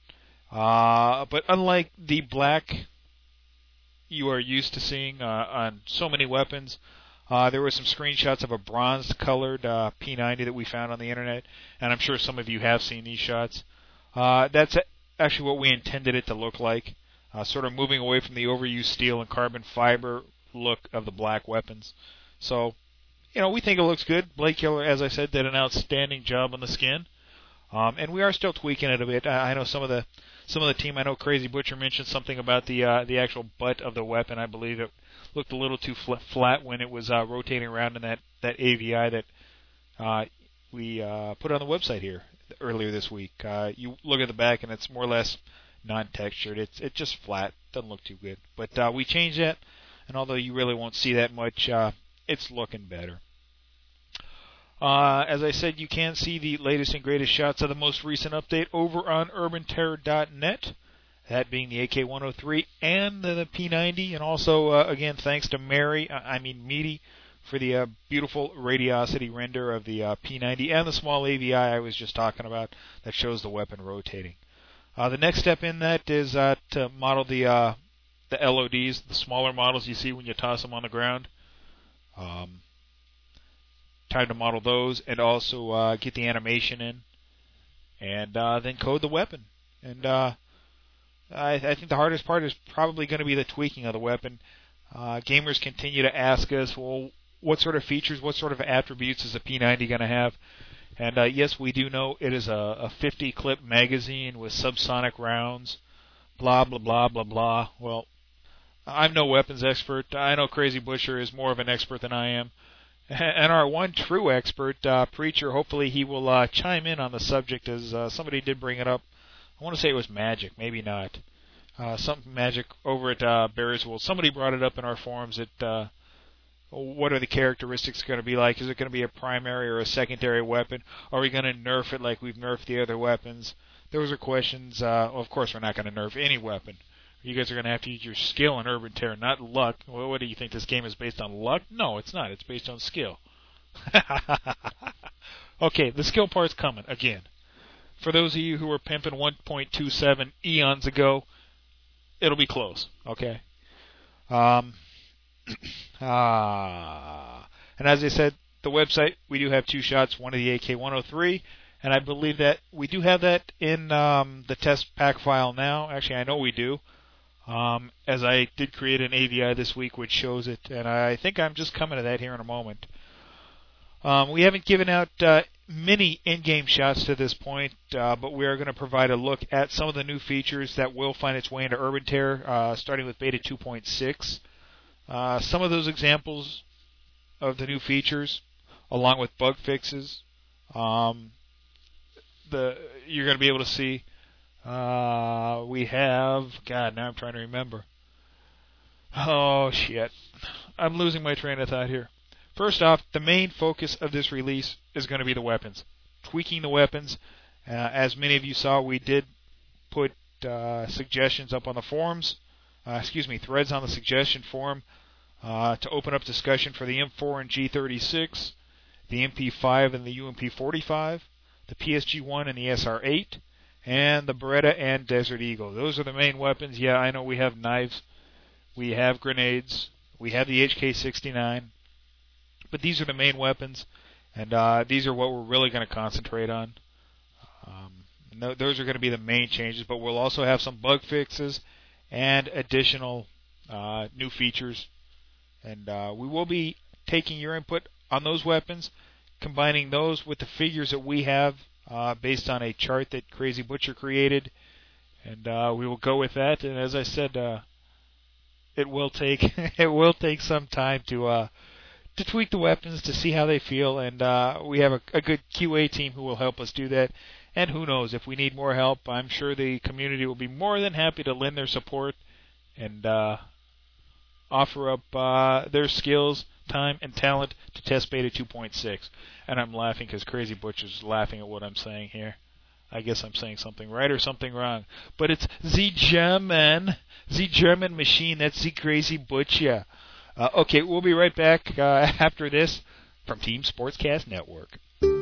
Uh, but unlike the black you are used to seeing uh, on so many weapons, Uh, there were some screenshots of a bronze-colored uh, P ninety that we found on the internet, and I'm sure some of you have seen these shots. Uh, that's actually what we intended it to look like, uh, sort of moving away from the overused steel and carbon fiber look of the black weapons. So, you know, we think it looks good. Blade Killer, as I said, did an outstanding job on the skin, um, and we are still tweaking it a bit. I, I know some of the some of the team. I know Crazy Butcher mentioned something about the uh, the actual butt of the weapon. I believe it looked a little too fl- flat when it was uh, rotating around in that, that A V I that uh, we uh, put on the website here earlier this week. Uh, you look at the back and it's more or less non-textured. It's it's just flat. Doesn't look too good. But uh, we changed that, and although you really won't see that much, uh, it's looking better. Uh, as I said, you can see the latest and greatest shots of the most recent update over on urban terror dot net. That being the A K one oh three and the, the P ninety, and also, uh, again, thanks to Mary, I mean Meaty, for the uh, beautiful radiosity render of the uh, P ninety and the small A V I I was just talking about that shows the weapon rotating. Uh, the next step in that is uh, to model the uh, the L O Ds, the smaller models you see when you toss them on the ground. Um, time to model those and also uh, get the animation in, and uh, then code the weapon. And uh, I, I think the hardest part is probably going to be the tweaking of the weapon. Uh, gamers continue to ask us, well, what sort of features, what sort of attributes is a P ninety going to have? And uh, yes, we do know it is a, a fifty clip magazine with subsonic rounds, blah, blah, blah, blah, blah. Well, I'm no weapons expert. I know Crazy Butcher is more of an expert than I am. And our one true expert, uh, Preacher, hopefully he will uh, chime in on the subject, as uh, somebody did bring it up. I want to say it was Magic, maybe not. Uh, something Magic over at uh, Bearswool. Somebody brought it up in our forums that uh, what are the characteristics going to be like? Is it going to be a primary or a secondary weapon? Are we going to nerf it like we've nerfed the other weapons? Those are questions. Uh, well, of course, we're not going to nerf any weapon. You guys are going to have to use your skill in Urban Terror, not luck. Well, what do you think? This game is based on luck? No, it's not. It's based on skill. Okay, the skill part's coming again. For those of you who were pimping one point two seven eons ago, it'll be close. Okay. Um. ah. And as I said, the website, we do have two shots. One of the A K one oh three. And I believe that we do have that in um, the test pack file now. Actually, I know we do. Um, as I did create an A V I this week which shows it. And I think I'm just coming to that here in a moment. Um, we haven't given out uh, many in-game shots to this point, uh, but we are going to provide a look at some of the new features that will find its way into Urban Terror, uh, starting with Beta two point six. Uh, some of those examples of the new features, along with bug fixes, um, the you're going to be able to see. Uh, we have, God, now I'm trying to remember. Oh, shit. I'm losing my train of thought here. First off, the main focus of this release is going to be the weapons. Tweaking the weapons. Uh, as many of you saw, we did put uh, suggestions up on the forums. Uh, excuse me, threads on the suggestion forum uh, to open up discussion for the M four and G thirty-six, the M P five and the U M P forty-five, the P S G one and the S R eight, and the Beretta and Desert Eagle. Those are the main weapons. Yeah, I know we have knives, we have grenades, we have the H K sixty-nine. But these are the main weapons, and uh, these are what we're really going to concentrate on. Um, no, those are going to be the main changes, but we'll also have some bug fixes and additional uh, new features. And uh, we will be taking your input on those weapons, combining those with the figures that we have uh, based on a chart that Crazy Butcher created. And uh, we will go with that. And as I said, uh, it will take it will take some time to... Uh, to tweak the weapons to see how they feel, and uh, we have a, a good Q A team who will help us do that. And who knows, if we need more help, I'm sure the community will be more than happy to lend their support and uh, offer up uh, their skills, time, and talent to test Beta two point six. And I'm laughing because Crazy Butcher's laughing at what I'm saying here. I guess I'm saying something right or something wrong. But it's the German, the German machine, that's the Crazy Butcher. Uh, okay, we'll be right back uh, after this from Team Sportscast Network.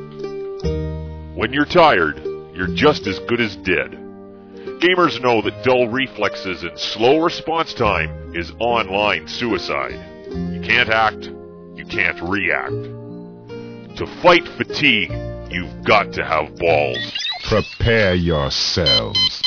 When you're tired, you're just as good as dead. Gamers know that dull reflexes and slow response time is online suicide. You can't act, you can't react. To fight fatigue, you've got to have balls. Prepare yourselves.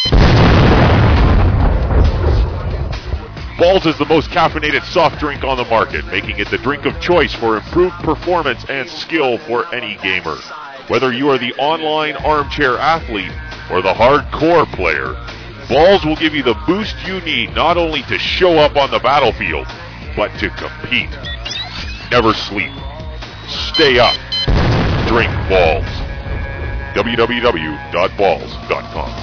Balls is the most caffeinated soft drink on the market, making it the drink of choice for improved performance and skill for any gamer. Whether you are the online armchair athlete or the hardcore player, Balls will give you the boost you need not only to show up on the battlefield, but to compete. Never sleep. Stay up. Drink Balls. w w w dot balls dot com.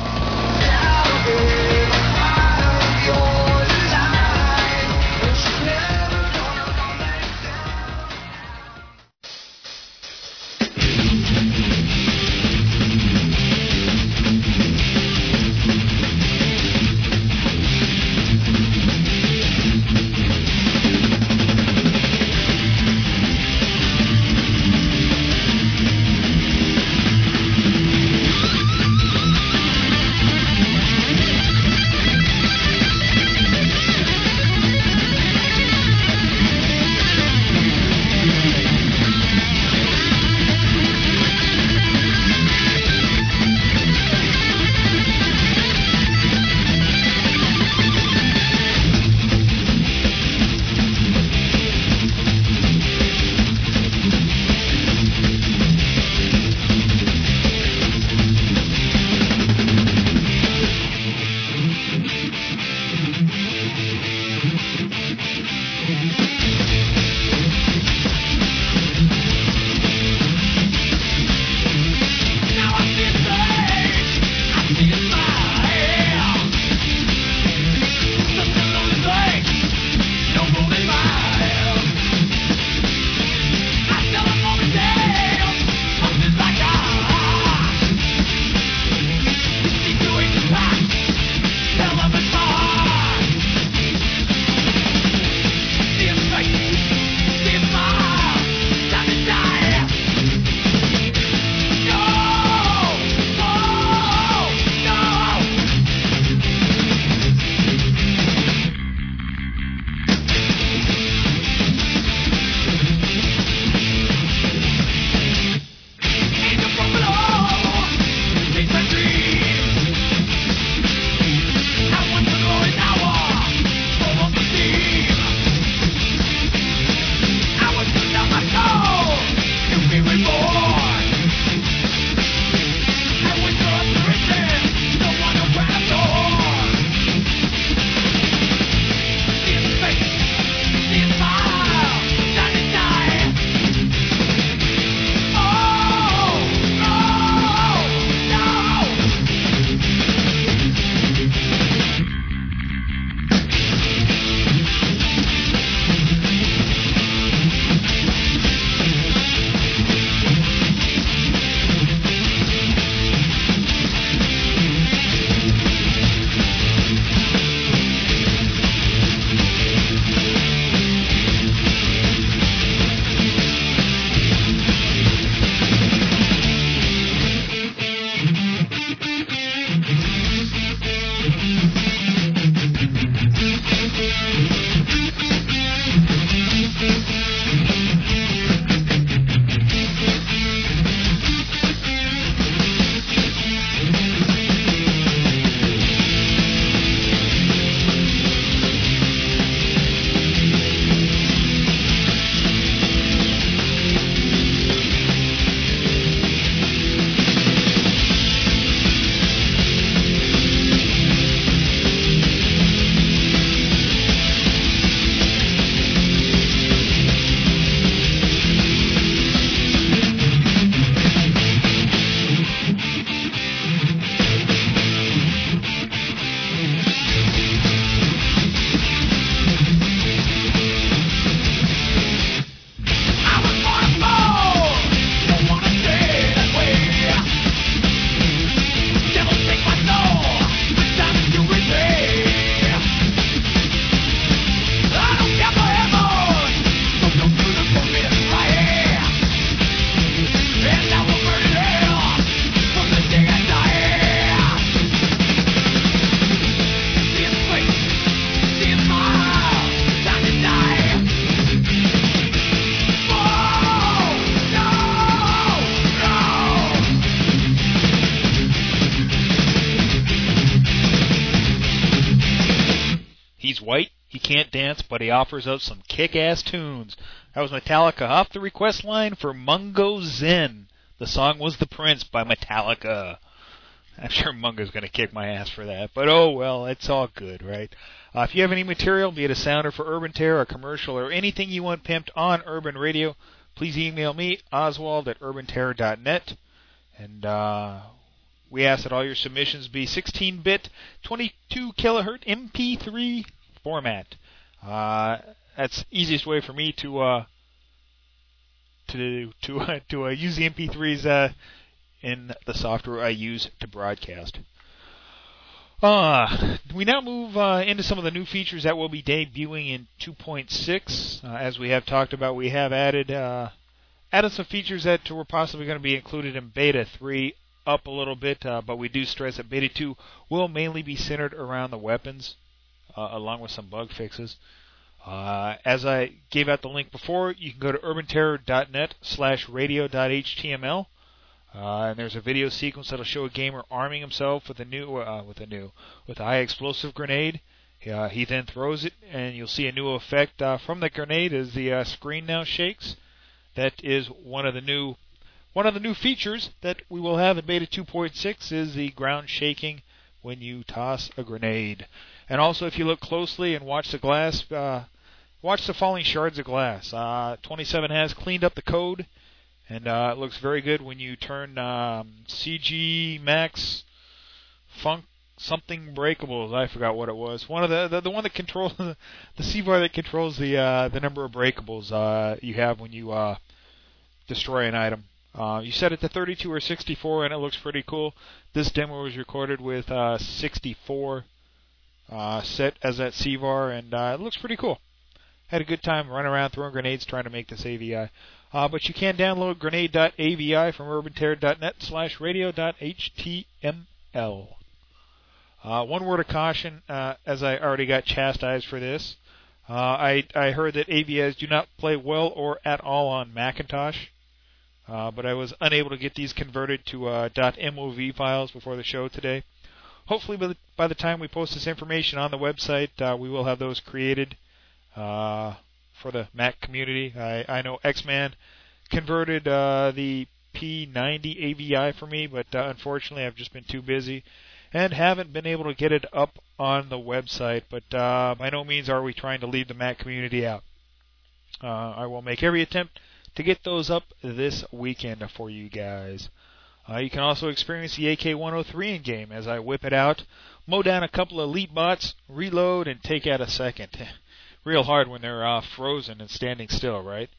white, he can't dance, but he offers up some kick-ass tunes. That was Metallica off the request line for Mungo Zen. The song was The Prince by Metallica. I'm sure Mungo's going to kick my ass for that, but oh well, it's all good, right? Uh, if you have any material, be it a sounder for Urban Terror, a commercial, or anything you want pimped on Urban Radio, please email me, Oswald at urban terror dot net. And uh, we ask that all your submissions be sixteen-bit, twenty-two kilohertz M P three format. Uh, that's the easiest way for me to uh, to to uh, to uh, use the M P threes uh, in the software I use to broadcast. Uh, we now move uh, into some of the new features that will be debuting in two point six. Uh, as we have talked about, we have added uh, added some features that were possibly going to be included in Beta three up a little bit, uh, but we do stress that Beta two will mainly be centered around the weapons, uh, along with some bug fixes. Uh, as I gave out the link before, you can go to urban terror dot net slash radio dot h t m l. Uh, and there's a video sequence that'll show a gamer arming himself with a new, uh, with a new, with a high explosive grenade. Uh, he then throws it, and you'll see a new effect uh, from the grenade as the uh, screen now shakes. That is one of the new, one of the new features that we will have in Beta two point six is the ground shaking when you toss a grenade. And also, if you look closely and watch the glass, uh, watch the falling shards of glass. Uh, twenty-seven has cleaned up the code. And uh, it looks very good when you turn um, C G Max Funk something breakables. I forgot what it was. One of the the, the one that controls the C bar that controls the uh, the number of breakables uh, you have when you uh, destroy an item. Uh, you set it to thirty-two or sixty-four, and it looks pretty cool. This demo was recorded with uh, sixty-four uh, set as that C bar, and uh, it looks pretty cool. Had a good time running around throwing grenades trying to make this A V I. Uh, but you can download grenade dot A V I from urban terror dot net slash radio dot h t m l. Uh, one word of caution, uh, as I already got chastised for this. Uh, I, I heard that A V Is do not play well or at all on Macintosh. Uh, but I was unable to get these converted to uh, .mov files before the show today. Hopefully by the, by the time we post this information on the website, uh, we will have those created uh, for the Mac community. I, I know X-Man converted uh, the P ninety A V I for me, but uh, unfortunately I've just been too busy and haven't been able to get it up on the website. But uh, by no means are we trying to leave the Mac community out. Uh, I will make every attempt to get those up this weekend for you guys. Uh, you can also experience the A K one oh three in-game as I whip it out, mow down a couple of elite bots, reload, and take out a second. Real hard when they're uh, frozen and standing still, right?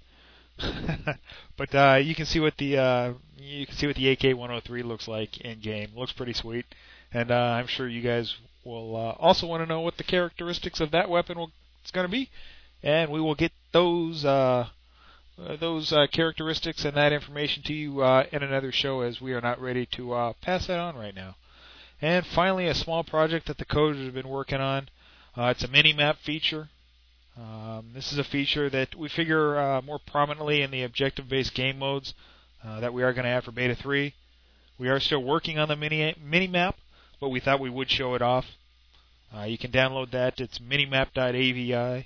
But uh, you can see what the uh, you can see what the A K one oh three looks like in-game. Looks pretty sweet, and uh, I'm sure you guys will uh, also want to know what the characteristics of that weapon will, is going to be, and we will get those. Uh, Uh, those uh, characteristics and that information to you uh, in another show, as we are not ready to uh, pass that on right now. And finally, a small project that the coders have been working on. Uh, it's a mini-map feature. Um, this is a feature that we figure uh, more prominently in the objective-based game modes uh, that we are going to have for Beta three. We are still working on the mini mini-map, but we thought we would show it off. Uh, you can download that. It's minimap dot A V I.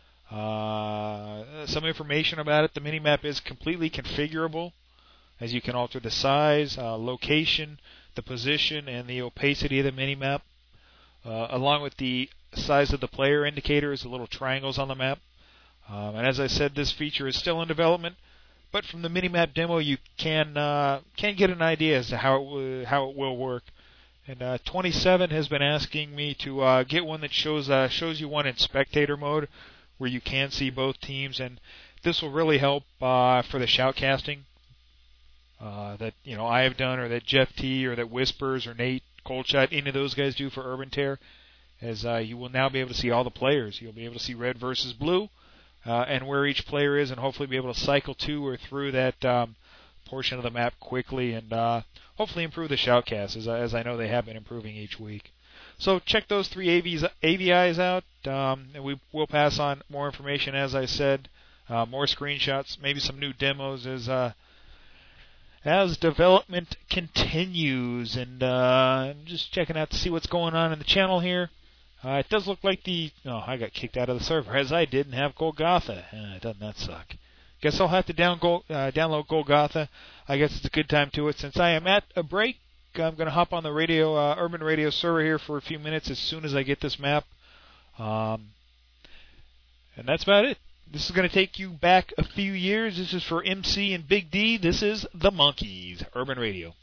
Uh, some information about it. The minimap is completely configurable, as you can alter the size, uh, location, the position, and the opacity of the minimap, uh, along with the size of the player indicators, the little triangles on the map. Um, and as I said, this feature is still in development, but from the minimap demo, you can uh, can get an idea as to how it w- how it will work. And uh, twenty-seven has been asking me to uh, get one that shows uh, shows you one in spectator mode, where you can see both teams, and this will really help uh, for the shoutcasting uh, that you know I have done, or that Jeff T, or that Whispers, or Nate Coldshot, any of those guys do for Urban Terror, as uh, you will now be able to see all the players. You'll be able to see red versus blue, uh, and where each player is, and hopefully be able to cycle to or through that um, portion of the map quickly, and uh, hopefully improve the shoutcast, as, as I know they have been improving each week. So check those three A V Is out, um, and we will pass on more information, as I said, uh, more screenshots, maybe some new demos as uh, as development continues. And uh, I'm just checking out to see what's going on in the channel here. Uh, it does look like the... Oh, I got kicked out of the server, as I didn't have Golgotha. Uh, doesn't that suck? Guess I'll have to down Gol- uh, download Golgotha. I guess it's a good time to it. Since I am at a break, I'm going to hop on the radio, uh, Urban Radio server here for a few minutes as soon as I get this map. Um, and that's about it. This is going to take you back a few years. This is for M C and Big D. This is The Monkees, Urban Radio.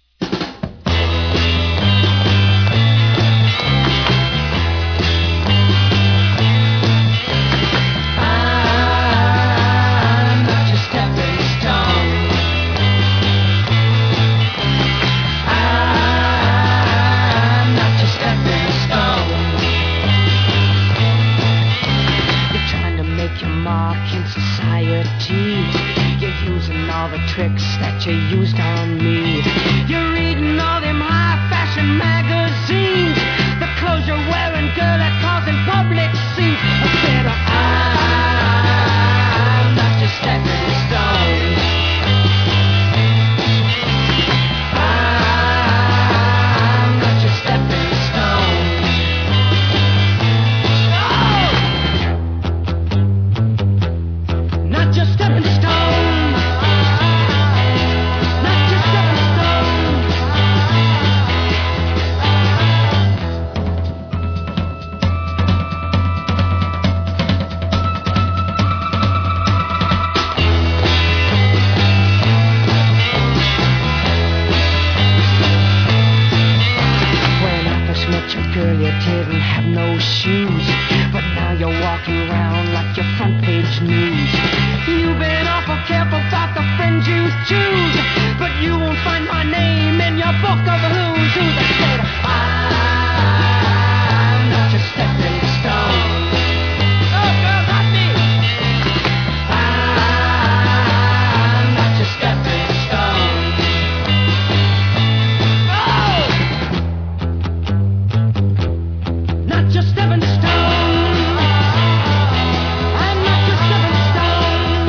You're using all the tricks that you used on me. You're reading all them high-fashion magazines. The clothes you're wearing, girl, are causing public scenes. I said, I'm not your stepping stone. I'm not your stepping stone. Not just stepping stone. Not just stepping stone. When I first met you, girl, you didn't have no shoes, but now you're walking around like your front page news. You've been awful careful about the friends you choose, but you won't find my name in your book of who's who's. I said, I'm not your stepping stone. Oh, girl, not me. I'm not your stepping stone. Oh! Not your stepping stone. I'm not your stepping stone.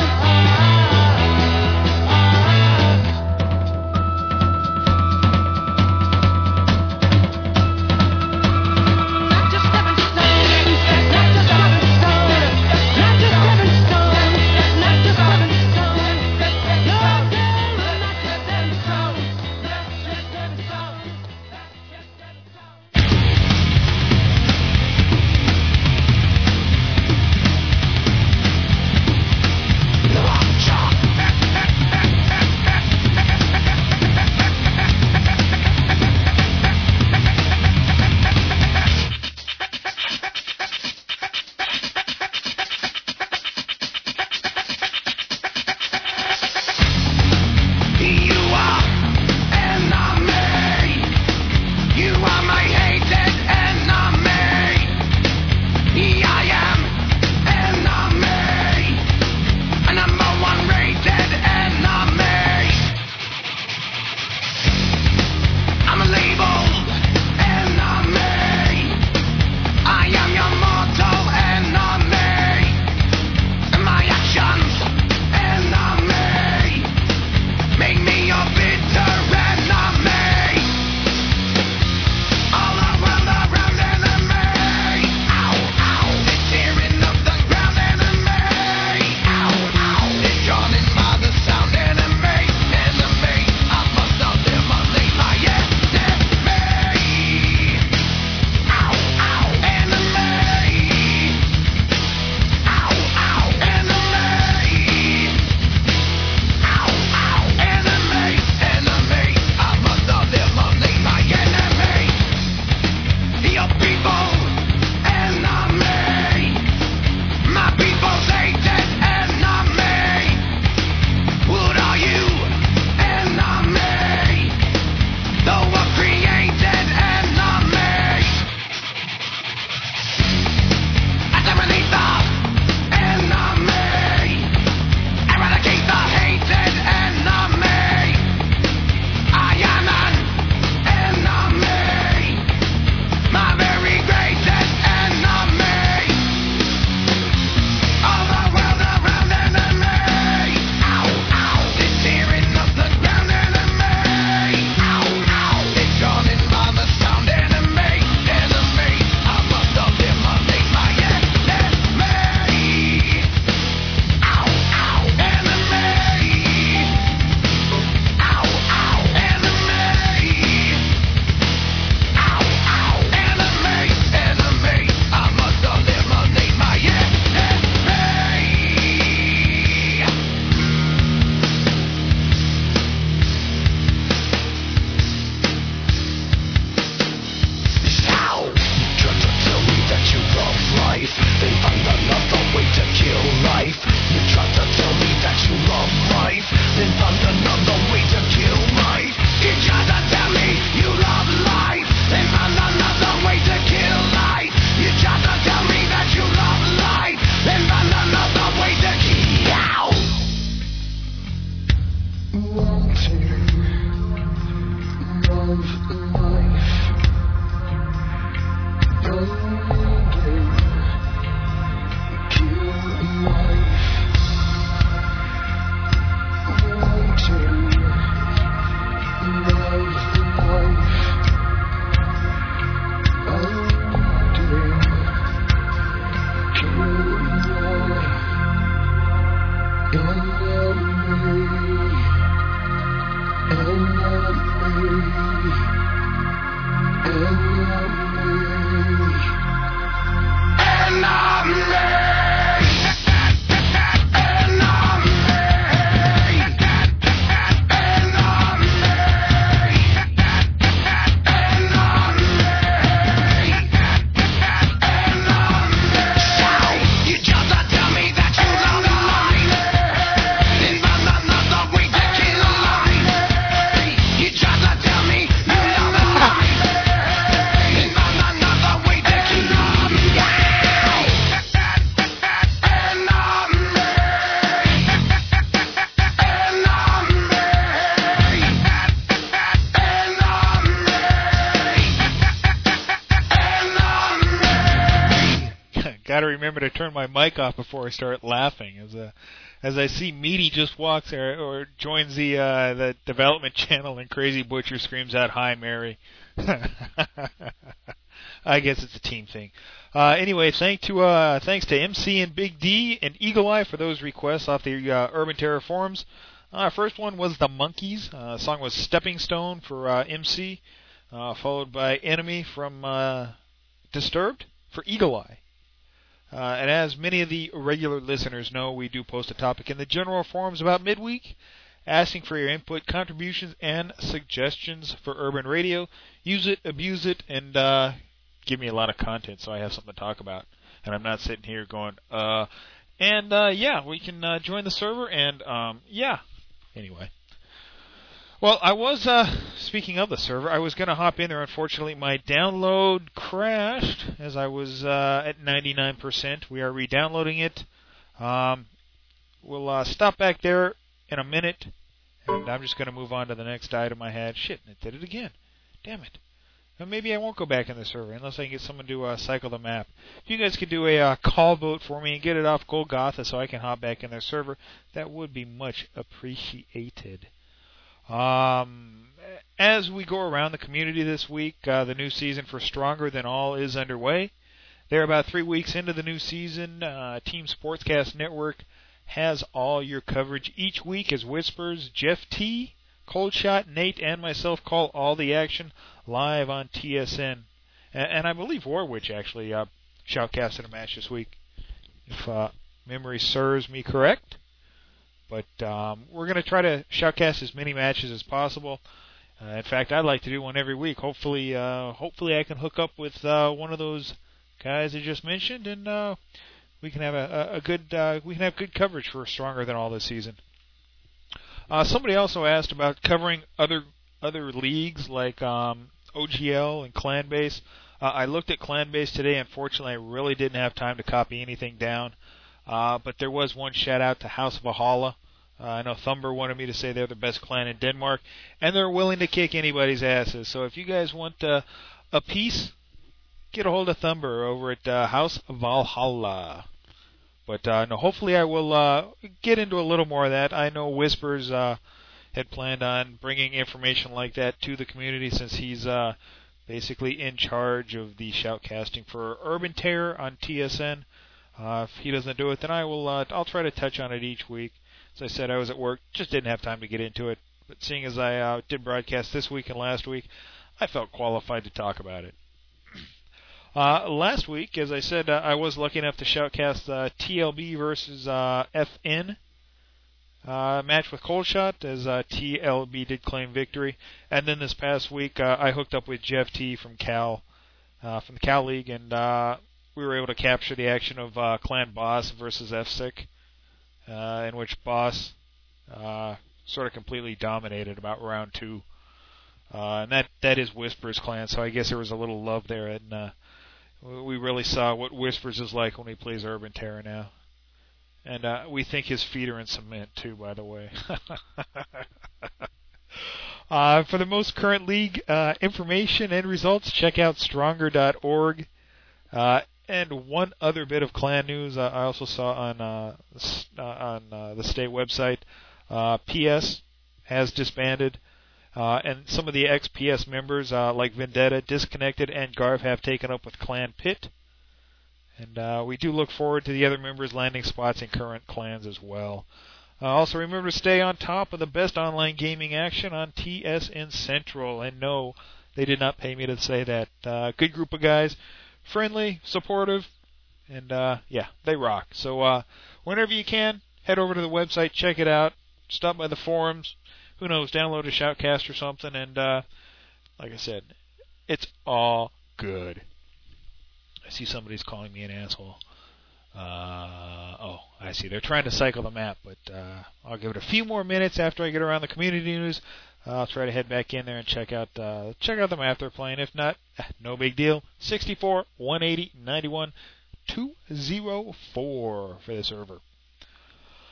got to remember to turn my mic off before I start laughing. As a, as I see Meaty just walks or, or joins the uh, the development channel, and Crazy Butcher screams out, "Hi, Mary." I guess it's a team thing. Uh, anyway, thank to uh, thanks to M C and Big D and Eagle Eye for those requests off the uh, Urban Terror forums. Uh, first one was The Monkees. Uh, the song was Stepping Stone for uh, M C, uh, followed by Enemy from uh, Disturbed for Eagle Eye. Uh, and as many of the regular listeners know, we do post a topic in the general forums about midweek, asking for your input, contributions, and suggestions for Urban Radio. Use it, abuse it, and uh, give me a lot of content so I have something to talk about. And I'm not sitting here going, uh, and uh, yeah, we can uh, join the server, and um, yeah. Anyway. Well, I was, uh, speaking of the server, I was going to hop in there. Unfortunately, my download crashed as I was uh, at ninety-nine percent. We are re-downloading it. Um, we'll uh, stop back there in a minute, and I'm just going to move on to the next item I had. Shit, it did it again. Damn it. Well, maybe I won't go back in the server unless I can get someone to uh, cycle the map. If you guys could do a uh, call vote for me and get it off Golgotha so I can hop back in their server, that would be much appreciated. Um, as we go around the community this week, uh, the new season for Stronger Than All is underway. They're about three weeks into the new season. Uh, Team Sportscast Network has all your coverage each week as Whispers, Jeff T., Cold Shot, Nate, and myself call all the action live on T S N. And, and I believe Warwitch actually uh, shoutcasted a match this week, if uh, memory serves me correct. But um, we're going to try to shoutcast as many matches as possible. Uh, in fact, I'd like to do one every week. Hopefully, uh, hopefully I can hook up with uh, one of those guys I just mentioned, and uh, we can have a, a good uh, we can have good coverage for Stronger Than All this season. Uh, somebody also asked about covering other other leagues like um, O G L and Clanbase. Uh, I looked at Clanbase today. Unfortunately, I really didn't have time to copy anything down. Uh, but there was one shout out to House of Valhalla. Uh, I know Thumber wanted me to say they're the best clan in Denmark, and they're willing to kick anybody's asses. So if you guys want uh, a piece, get a hold of Thumber over at uh, House of Valhalla. But uh, no, hopefully I will uh, get into a little more of that. I know Whispers uh, had planned on bringing information like that to the community since he's uh, basically in charge of the shoutcasting for Urban Terror on T S N. Uh, if he doesn't do it, then I will. Uh, I'll try to touch on it each week. As I said, I was at work, just didn't have time to get into it. But seeing as I uh, did broadcast this week and last week, I felt qualified to talk about it. Uh, last week, as I said, uh, I was lucky enough to shoutcast uh, T L B versus uh, F N uh, match with Cold Shot, as uh, T L B did claim victory. And then this past week, uh, I hooked up with Jeff T from Cal, uh, from the Cal League, and uh, we were able to capture the action of uh, Clan Boss versus F S I C, uh, in which Boss uh, sort of completely dominated about round two. Uh, and that that is Whispers clan, so I guess there was a little love there, and uh, we really saw what Whispers is like when he plays Urban Terror now. And uh, we think his feet are in cement, too, by the way. uh, for the most current league uh, information and results, check out stronger dot org. Uh, and one other bit of clan news uh, I also saw on uh, uh, on uh, the state website. Uh, P S has disbanded. Uh, and some of the ex-P S members, uh, like Vendetta, Disconnected, and Garv, have taken up with Clan Pit. And uh, we do look forward to the other members landing spots in current clans as well. Uh, also, remember to stay on top of the best online gaming action on T S N Central. And no, they did not pay me to say that. Uh, good group of guys, friendly, supportive, and uh, yeah, they rock. So uh, whenever you can, head over to the website, check it out, stop by the forums. Who knows, download a shoutcast or something, and uh, like I said, it's all good. I see somebody's calling me an asshole. Uh, oh, I see. They're trying to cycle the map, but uh, I'll give it a few more minutes after I get around the community news. I'll try to head back in there and check out uh, check out the map they're playing. If not, no big deal. sixty-four, one eighty, ninety-one, two oh four for the server.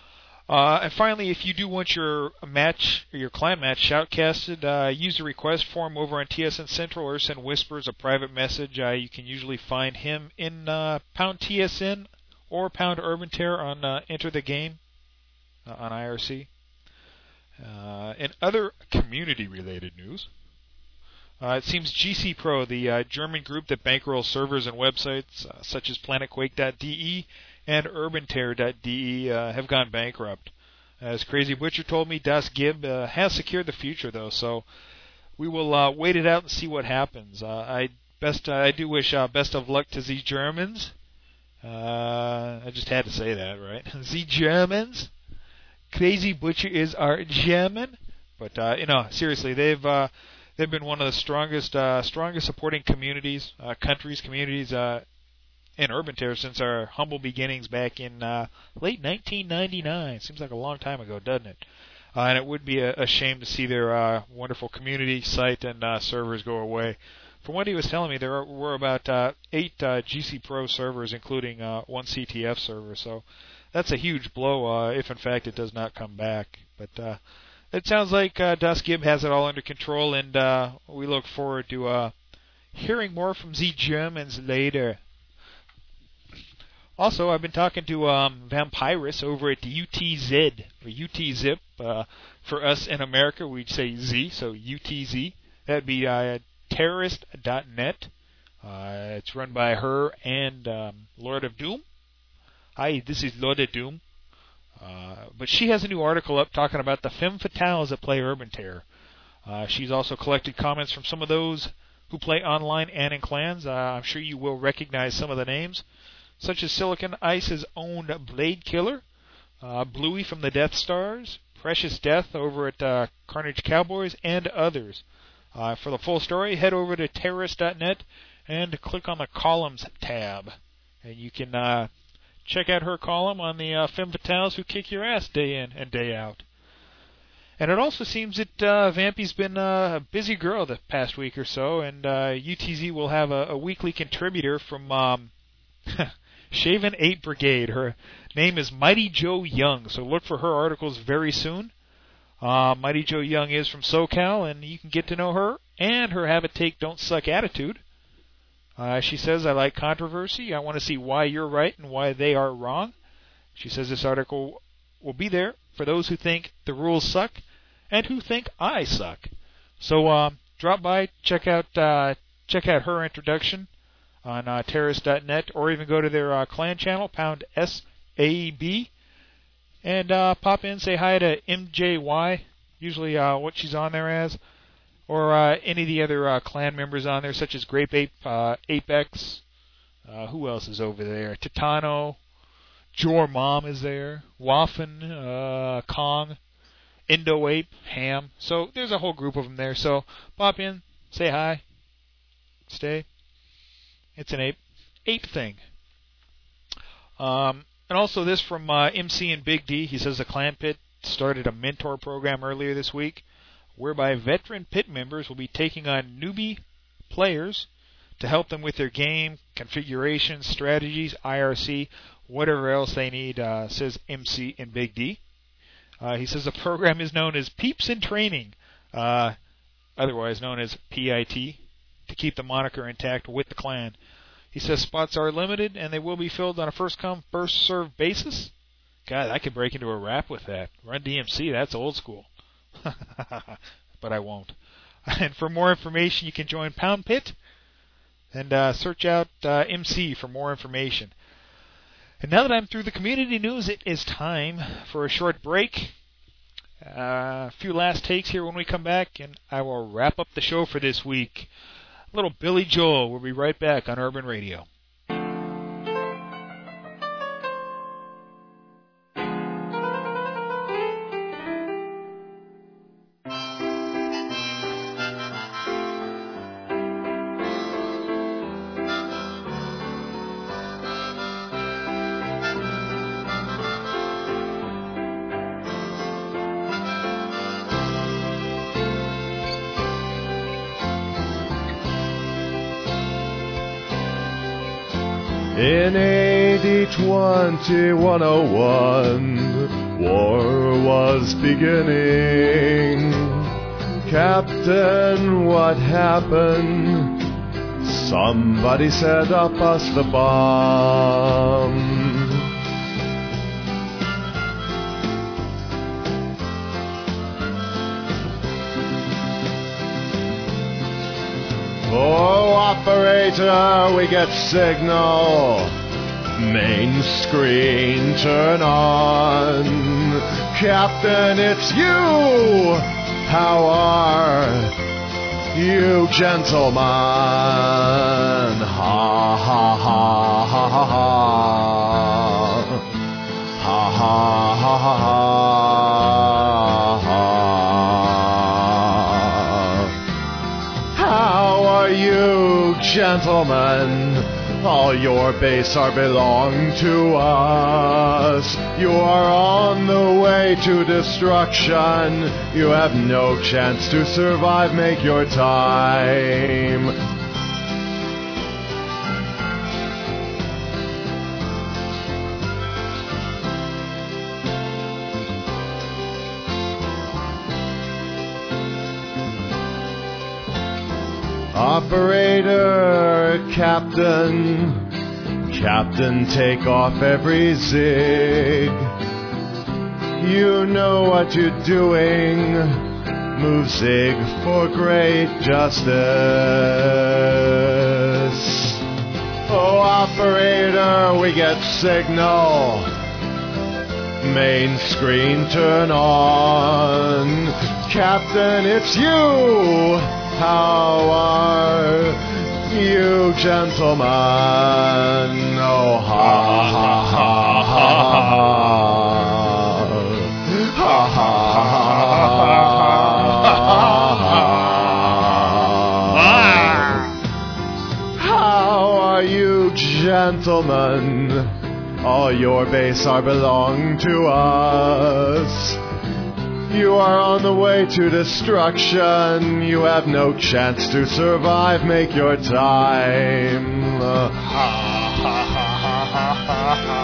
Uh, and finally, if you do want your match or your clan match shoutcasted, uh, use the request form over on T S N Central or send Whispers a private message. Uh, you can usually find him in uh, pound T S N or pound Urban Terror on uh, Enter the Game uh, on I R C. Uh, in other community-related news, uh, it seems G C Pro, the uh, German group that bankrolls servers and websites uh, such as PlanetQuake dot D E and Urban Terror dot D E, uh, have gone bankrupt. As Crazy Butcher told me, Das Gib uh, has secured the future, though, so we will uh, wait it out and see what happens. Uh, I best uh, I do wish uh, best of luck to the Germans. Uh, I just had to say that, right? The Germans. Crazy Butcher is our German, but uh, you know, seriously, they've uh, they've been one of the strongest uh, strongest supporting communities, uh, countries, communities uh, in Urban Terror since our humble beginnings back in uh, late nineteen ninety-nine. Seems like a long time ago, doesn't it? Uh, and it would be a, a shame to see their uh, wonderful community site and uh, servers go away. From what he was telling me, there are, were about uh, eight uh, G C Pro servers, including uh, one C T F server. So that's a huge blow uh, if, in fact, it does not come back. But uh, it sounds like uh, Das Gib has it all under control, and uh, we look forward to uh, hearing more from the Germans later. Also, I've been talking to um, Vampirus over at U T Z, or U T Zip. Uh, for us in America, we'd say Z, so U T Z. That'd be uh, terrorist dot net. Uh, it's run by her and um, Lord of Doom. Hi, this is Lord of Doom. Uh, but she has a new article up talking about the femme fatales that play Urban Terror. Uh, she's also collected comments from some of those who play online and in clans. Uh, I'm sure you will recognize some of the names, such as Silicon Ice's own Blade Killer, uh, Bluey from the Death Stars, Precious Death over at uh, Carnage Cowboys, and others. Uh, for the full story, head over to terrorist dot net and click on the Columns tab. And you can uh, check out her column on the uh, femme fatales who kick your ass day in and day out. And it also seems that uh, Vampy's been uh, a busy girl the past week or so, and uh, U T Z will have a, a weekly contributor from um, Shaven eight Brigade. Her name is Mighty Joe Young, so look for her articles very soon. Uh, Mighty Joe Young is from SoCal, and you can get to know her and her have a take, don't suck attitude. Uh, she says, I like controversy. I want to see why you're right and why they are wrong. She says this article will be there for those who think the rules suck and who think I suck. So um, drop by, check out uh, check out her introduction on uh, terrorist dot net, or even go to their uh, clan channel, pound S A B. And uh, pop in, say hi to M J Y, usually uh, what she's on there as, or uh, any of the other uh, clan members on there, such as Grape Ape, uh, Apex, uh, who else is over there? Titano, Jor Mom is there, Waffen, uh, Kong, Indo Ape, Ham. So there's a whole group of them there. So pop in, say hi, stay. It's an ape, ape thing. Um... And also this from uh, M C and Big D. He says the Clan Pit started a mentor program earlier this week whereby veteran pit members will be taking on newbie players to help them with their game, configuration, strategies, I R C, whatever else they need, uh, says M C and Big D. Uh, he says the program is known as Peeps in Training, uh, otherwise known as P I T, to keep the moniker intact with the clan. He says spots are limited, and they will be filled on a first-come, first-served basis. God, I could break into a rap with that. Run D M C, that's old school. But I won't. And for more information, you can join Pound Pit and uh, search out uh, M C for more information. And now that I'm through the community news, it is time for a short break. Uh, a few last takes here when we come back, and I will wrap up the show for this week. Little Billy Joel. We'll be right back on Urban Radio. In A D twenty-one oh one, War was beginning. Captain, what happened? Somebody set up us the bomb. Oh, operator, we get signal. Main screen, turn on. Captain, it's you. How are you, gentlemen? Ha ha ha ha ha ha. Ha ha ha ha ha. How are you, gentlemen? All your base are belong to us. You are on the way to destruction. You have no chance to survive. Make your time. Operator, Captain, Captain, take off every zig. You know what you're doing. Move zig for great justice. Oh, operator, we get signal. Main screen, turn on. Captain, it's you. How are you, gentlemen? Oh, ha ha ha ha ha. Ha ha ha. How are you, gentlemen? All your base are belong to us. You are on the way to destruction. You have no chance to survive. Make your time. Uh, ha, ha, ha, ha, ha, ha.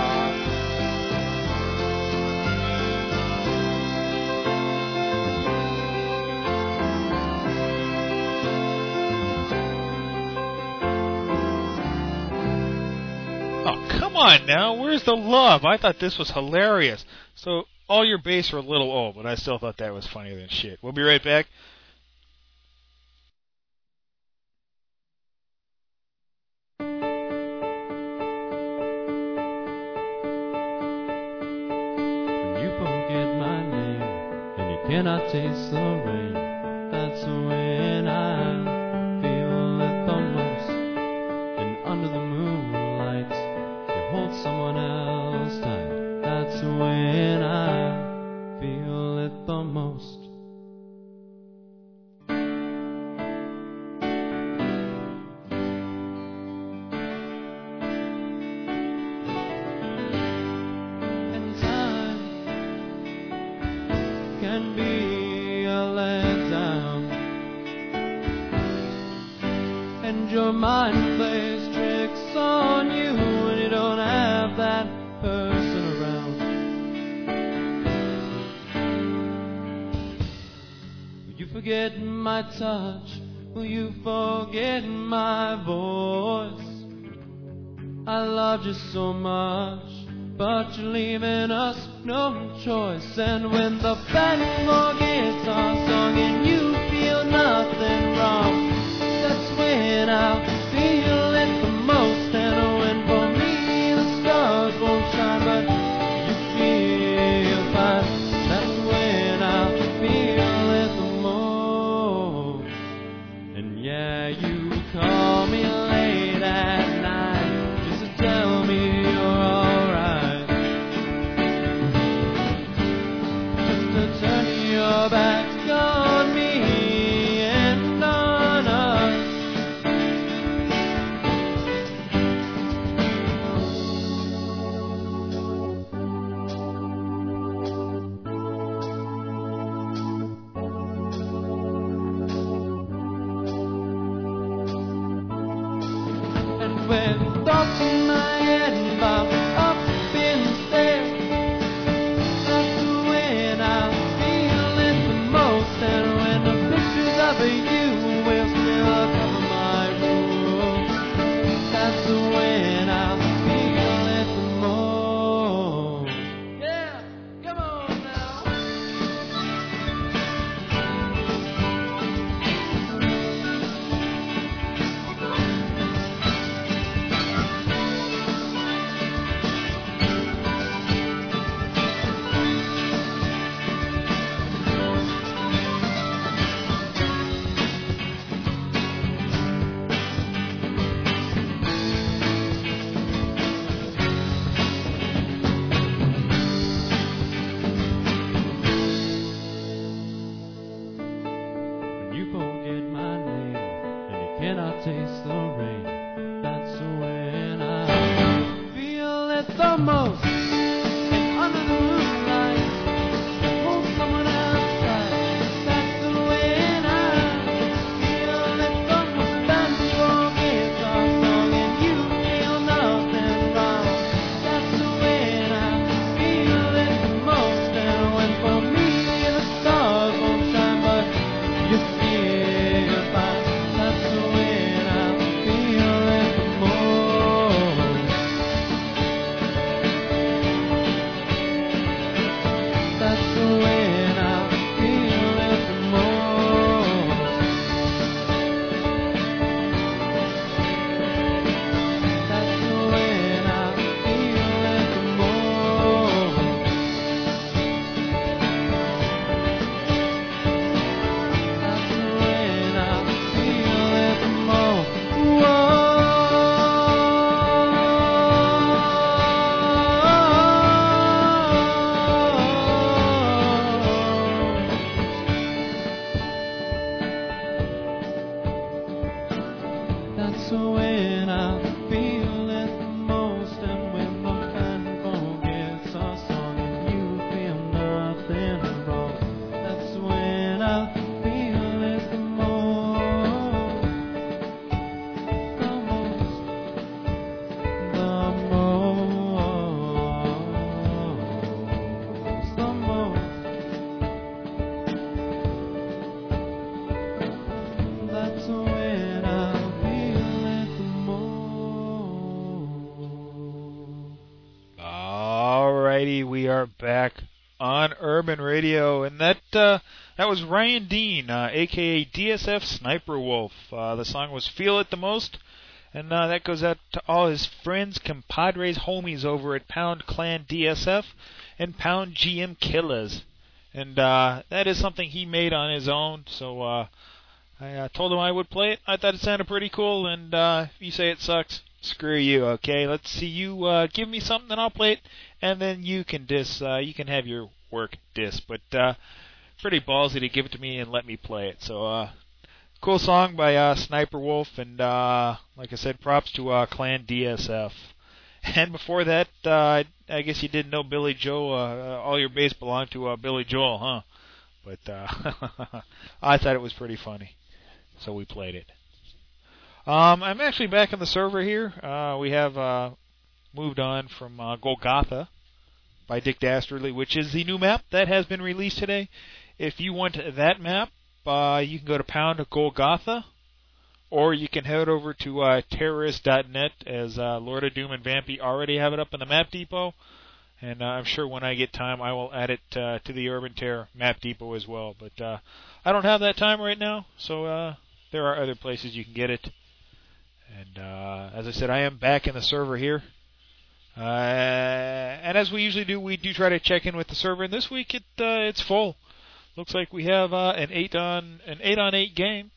Oh, come on now. Where's the love? I thought this was hilarious. So, all your base are a little old, but I still thought that was funnier than shit. We'll be right back. When you forget my name and you cannot taste the rain, that's when I feel it the most. And under the moonlight, you hold someone else tight. That's when I feel it the most. And time can be a letdown, and your mind plays tricks on you when you don't have that person around. Will you forget my touch? Will you forget my voice? I loved you so much, but you're leaving us no choice. And when the band forgets our song and you feel nothing wrong, that's when I'll feel it the most. And when for me the stars won't shine, but you feel fine, that's when I'll feel it the most. And yeah, you call me late at night just to tell me you're alright, just to turn your back on me and on us. And when thoughts in my head bob up in the stairs, that's against the rain. That's when I feel it the most. And under the moonlight, I hold someone else tight. That's when I feel it the most. That's your guitar song and you feel nothing wrong. That's when I feel it the most. And when for me the stars won't shine, but you feel fine. That's when I feel it the most. That's when I feel it the most. That's when I feel it the most. That's when I feel it the most. That's when I feel it the most. And when the band forgets our song and you feel nothing wrong. That's when I feel it the most. The most. The most. The most. That's when I feel it the most. Alrighty, we are back on Urban Radio, and that uh, that was Ryan Dean, uh, aka D S F Sniper Wolf. Uh, the song was "Feel It the Most," and uh, that goes out to all his friends, compadres, homies over at Pound Clan D S F and Pound G M Killers, and uh, that is something he made on his own. So uh, I uh, told him I would play it. I thought it sounded pretty cool, and uh, if you say it sucks, screw you. Okay, let's see you uh, give me something, and I'll play it, and then you can diss. Uh, you can have your work diss, but uh, pretty ballsy to give it to me and let me play it. So uh, cool song by uh, Sniper Wolf, and uh, like I said, props to uh, Clan D S F. And before that, uh, I guess you didn't know Billy Joe. Uh, all your bass belonged to uh, Billy Joel, huh? But uh, I thought it was pretty funny, so we played it. Um, I'm actually back on the server here. Uh, we have uh, moved on from uh, Golgotha by Dick Dastardly, which is the new map that has been released today. If you want that map, uh, you can go to Pound Golgotha, or you can head over to uh, terrorist dot net, as uh, Lord of Doom and Vampy already have it up in the Map Depot. And uh, I'm sure when I get time, I will add it uh, to the Urban Terror Map Depot as well. But uh, I don't have that time right now, so uh, there are other places you can get it. And uh, as I said, I am back in the server here. Uh, and as we usually do, we do try to check in with the server. And this week, it uh, it's full. Looks like we have uh, an eight on an eight on eight game.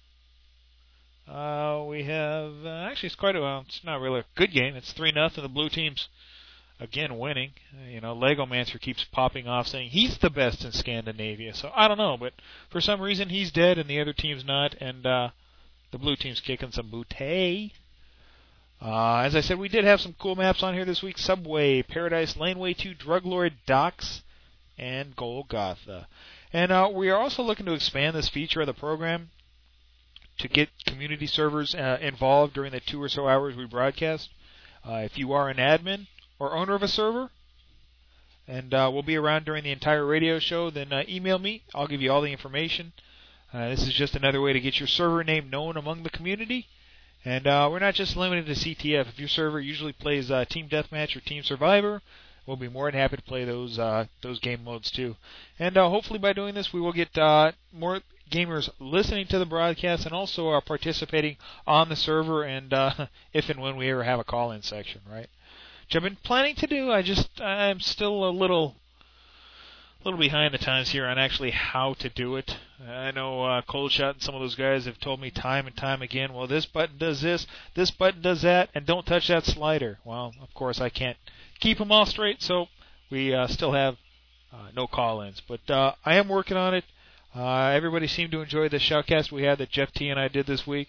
Uh, we have uh, actually it's quite a well, it's not really a good game. It's three nothing. The blue team's again winning. Uh, you know, Legomancer keeps popping off saying he's the best in Scandinavia. So I don't know, but for some reason he's dead and the other team's not, and uh, the blue team's kicking some booty. Uh, as I said, we did have some cool maps on here this week: Subway, Paradise, Laneway two, Drug Lord, Docks, and Golgotha. And uh, we are also looking to expand this feature of the program to get community servers uh, involved during the two or so hours we broadcast. Uh, if you are an admin or owner of a server, and uh, we'll be around during the entire radio show, then uh, email me. I'll give you all the information. Uh, this is just another way to get your server name known among the community. And uh, we're not just limited to C T F. If your server usually plays uh, Team Deathmatch or Team Survivor, we'll be more than happy to play those uh, those game modes too. And uh, hopefully by doing this, we will get uh, more gamers listening to the broadcast and also uh, participating on the server, and uh, if and when we ever have a call-in section, right? Which I've been planning to do. I just I'm still a little little behind the times here on actually how to do it. I know uh, Cold Shot and some of those guys have told me time and time again, well, this button does this, this button does that, and don't touch that slider. Well, of course, I can't keep them all straight, so we uh, still have uh, no call-ins. But uh, I am working on it. Uh, everybody seemed to enjoy the shoutcast we had that Jeff T and I did this week.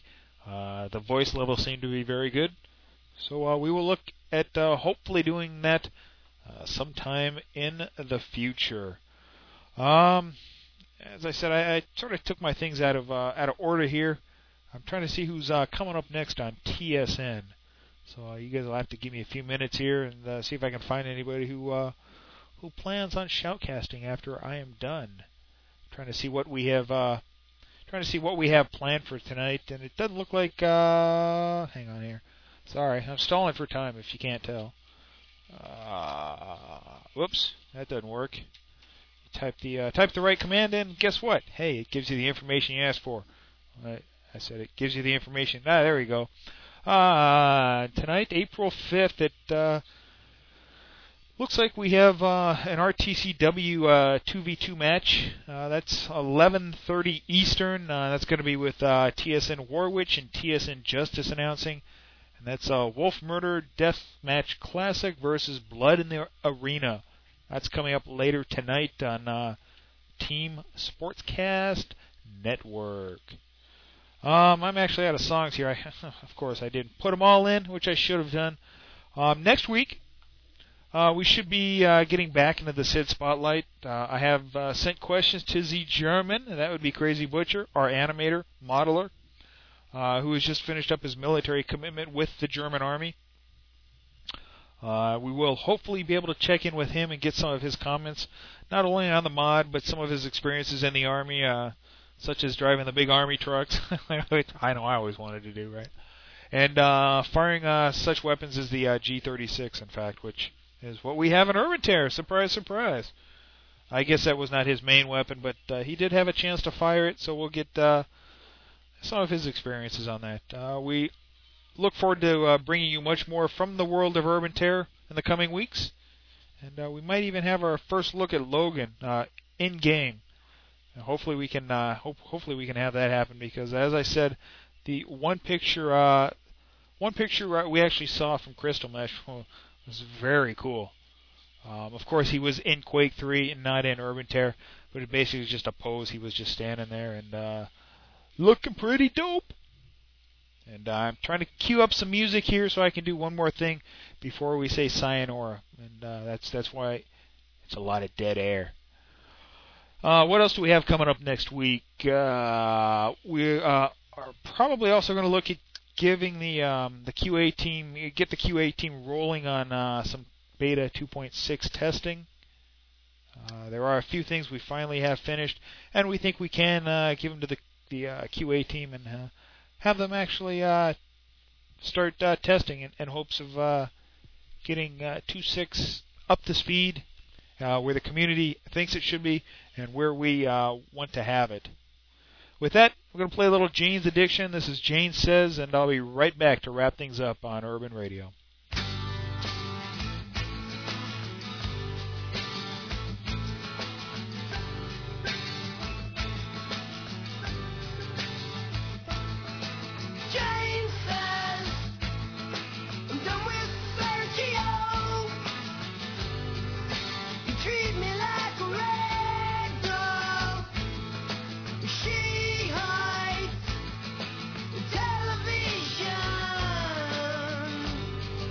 Uh, the voice levels seem to be very good. So uh, we will look at uh, hopefully doing that uh, sometime in the future. Um, as I said, I, I sort of took my things out of uh, out of order here. I'm trying to see who's uh, coming up next on T S N. So uh, you guys will have to give me a few minutes here and uh, see if I can find anybody who uh, who plans on shoutcasting after I am done. Trying to see what we have. Uh, trying to see what we have planned for tonight, and it doesn't look like. Uh, hang on here. Sorry, I'm stalling for time. If you can't tell. Uh, whoops, that doesn't work. You type the uh, type the right command in. Guess what? Hey, it gives you the information you asked for. I, I said it gives you the information. Ah, there we go. Uh, tonight, April fifth, it uh, looks like we have uh, an R T C W uh, two v two match. Uh, that's eleven thirty Eastern. Uh, that's going to be with uh, T S N Warwitch and T S N Justice announcing. And that's uh, Wolf Murder Death Match Classic versus Blood in the Arena. That's coming up later tonight on uh, Team Sportscast Network. Um, I'm actually out of songs here. I, of course, I didn't put them all in, which I should have done. Um, next week, uh, we should be uh, getting back into the Sid Spotlight. Uh, I have uh, sent questions to Z German, and that would be Crazy Butcher, our animator, modeler, uh, who has just finished up his military commitment with the German Army. Uh, we will hopefully be able to check in with him and get some of his comments, not only on the mod, but some of his experiences in the Army, uh, such as driving the big Army trucks. I know I always wanted to do, right? And uh, firing uh, such weapons as the uh, G thirty-six, in fact, which is what we have in Urban Terror. Surprise, surprise. I guess that was not his main weapon, but uh, he did have a chance to fire it, so we'll get uh, some of his experiences on that. Uh, we look forward to uh, bringing you much more from the world of Urban Terror in the coming weeks. And uh, we might even have our first look at Logan uh, in-game. And hopefully we can uh, hope, hopefully we can have that happen, because as I said, the one picture uh, one picture uh, we actually saw from Crystal Mesh was very cool. Um, of course, he was in Quake three and not in Urban Terror, but it basically was just a pose. He was just standing there and uh, looking pretty dope. And uh, I'm trying to cue up some music here so I can do one more thing before we say sayonara. And uh, that's that's why it's a lot of dead air. Uh, what else do we have coming up next week? Uh, we uh, are probably also going to look at giving the um, the Q A team, get the Q A team rolling on uh, some beta two point six testing. Uh, there are a few things we finally have finished, and we think we can uh, give them to the the uh, Q A team and uh, have them actually uh, start uh, testing in, in hopes of uh, getting uh, two point six up to speed, uh, where the community thinks it should be, and where we uh, want to have it. With that, we're going to play a little Jane's Addiction. This is Jane Says, and I'll be right back to wrap things up on Urban Radio. Television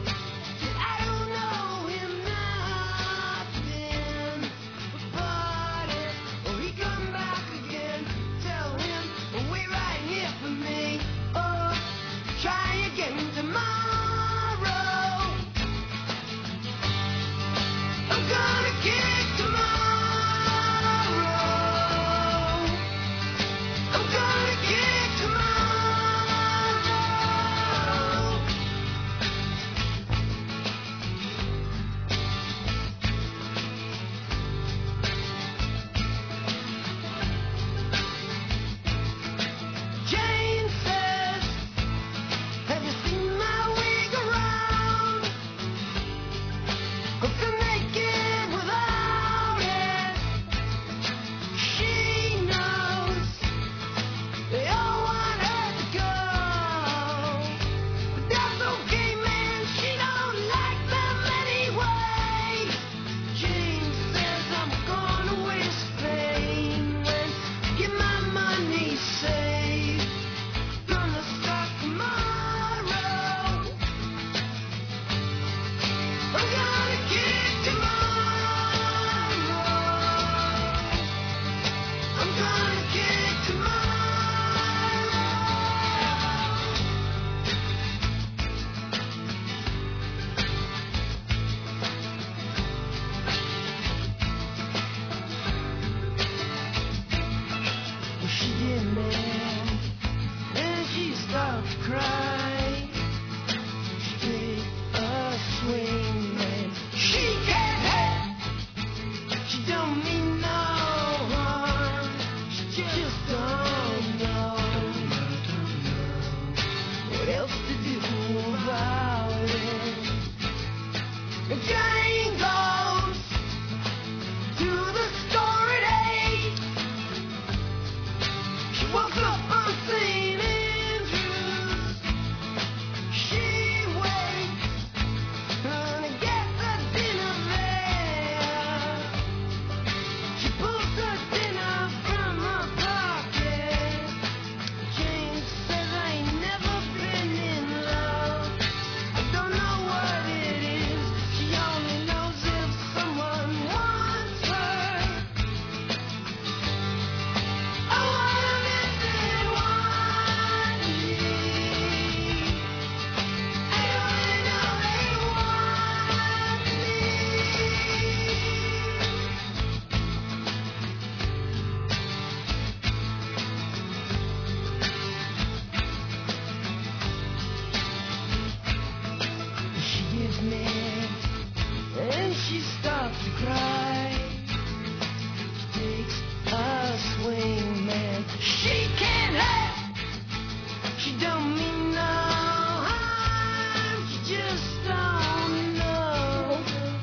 she starts to cry. Takes a swing, man. She can't help. She don't mean no harm. She just don't know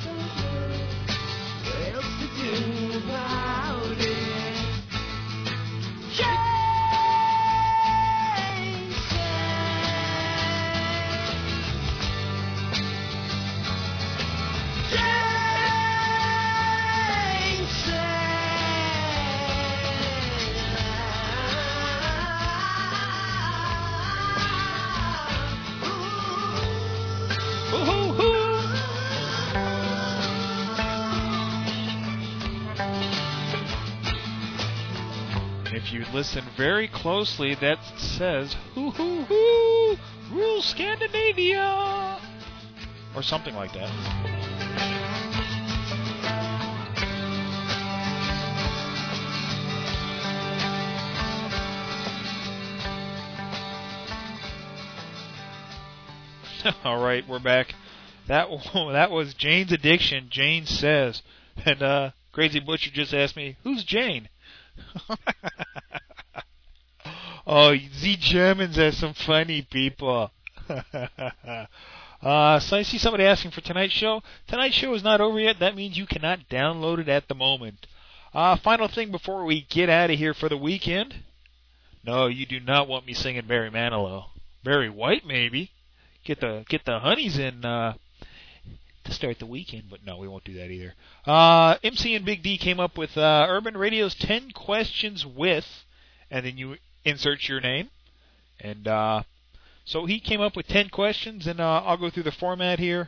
what else to do about it. Jane If you listen very closely, that says, hoo hoo hoo, rule Scandinavia, or something like that. All right, we're back. That that was Jane's Addiction. Jane Says, and uh, Crazy Butcher just asked me, "Who's Jane?" Oh, the Germans are some funny people. uh, so I see somebody asking for tonight's show. Tonight's show is not over yet. That means you cannot download it at the moment. Uh, final thing before we get out of here for the weekend. No, you do not want me singing Barry Manilow. Barry White, maybe. Get the get the honeys in uh, to start the weekend, but no, we won't do that either. Uh, M C and Big D came up with uh, Urban Radio's ten questions with, and then you insert your name. And uh, so he came up with ten questions, and uh, I'll go through the format here.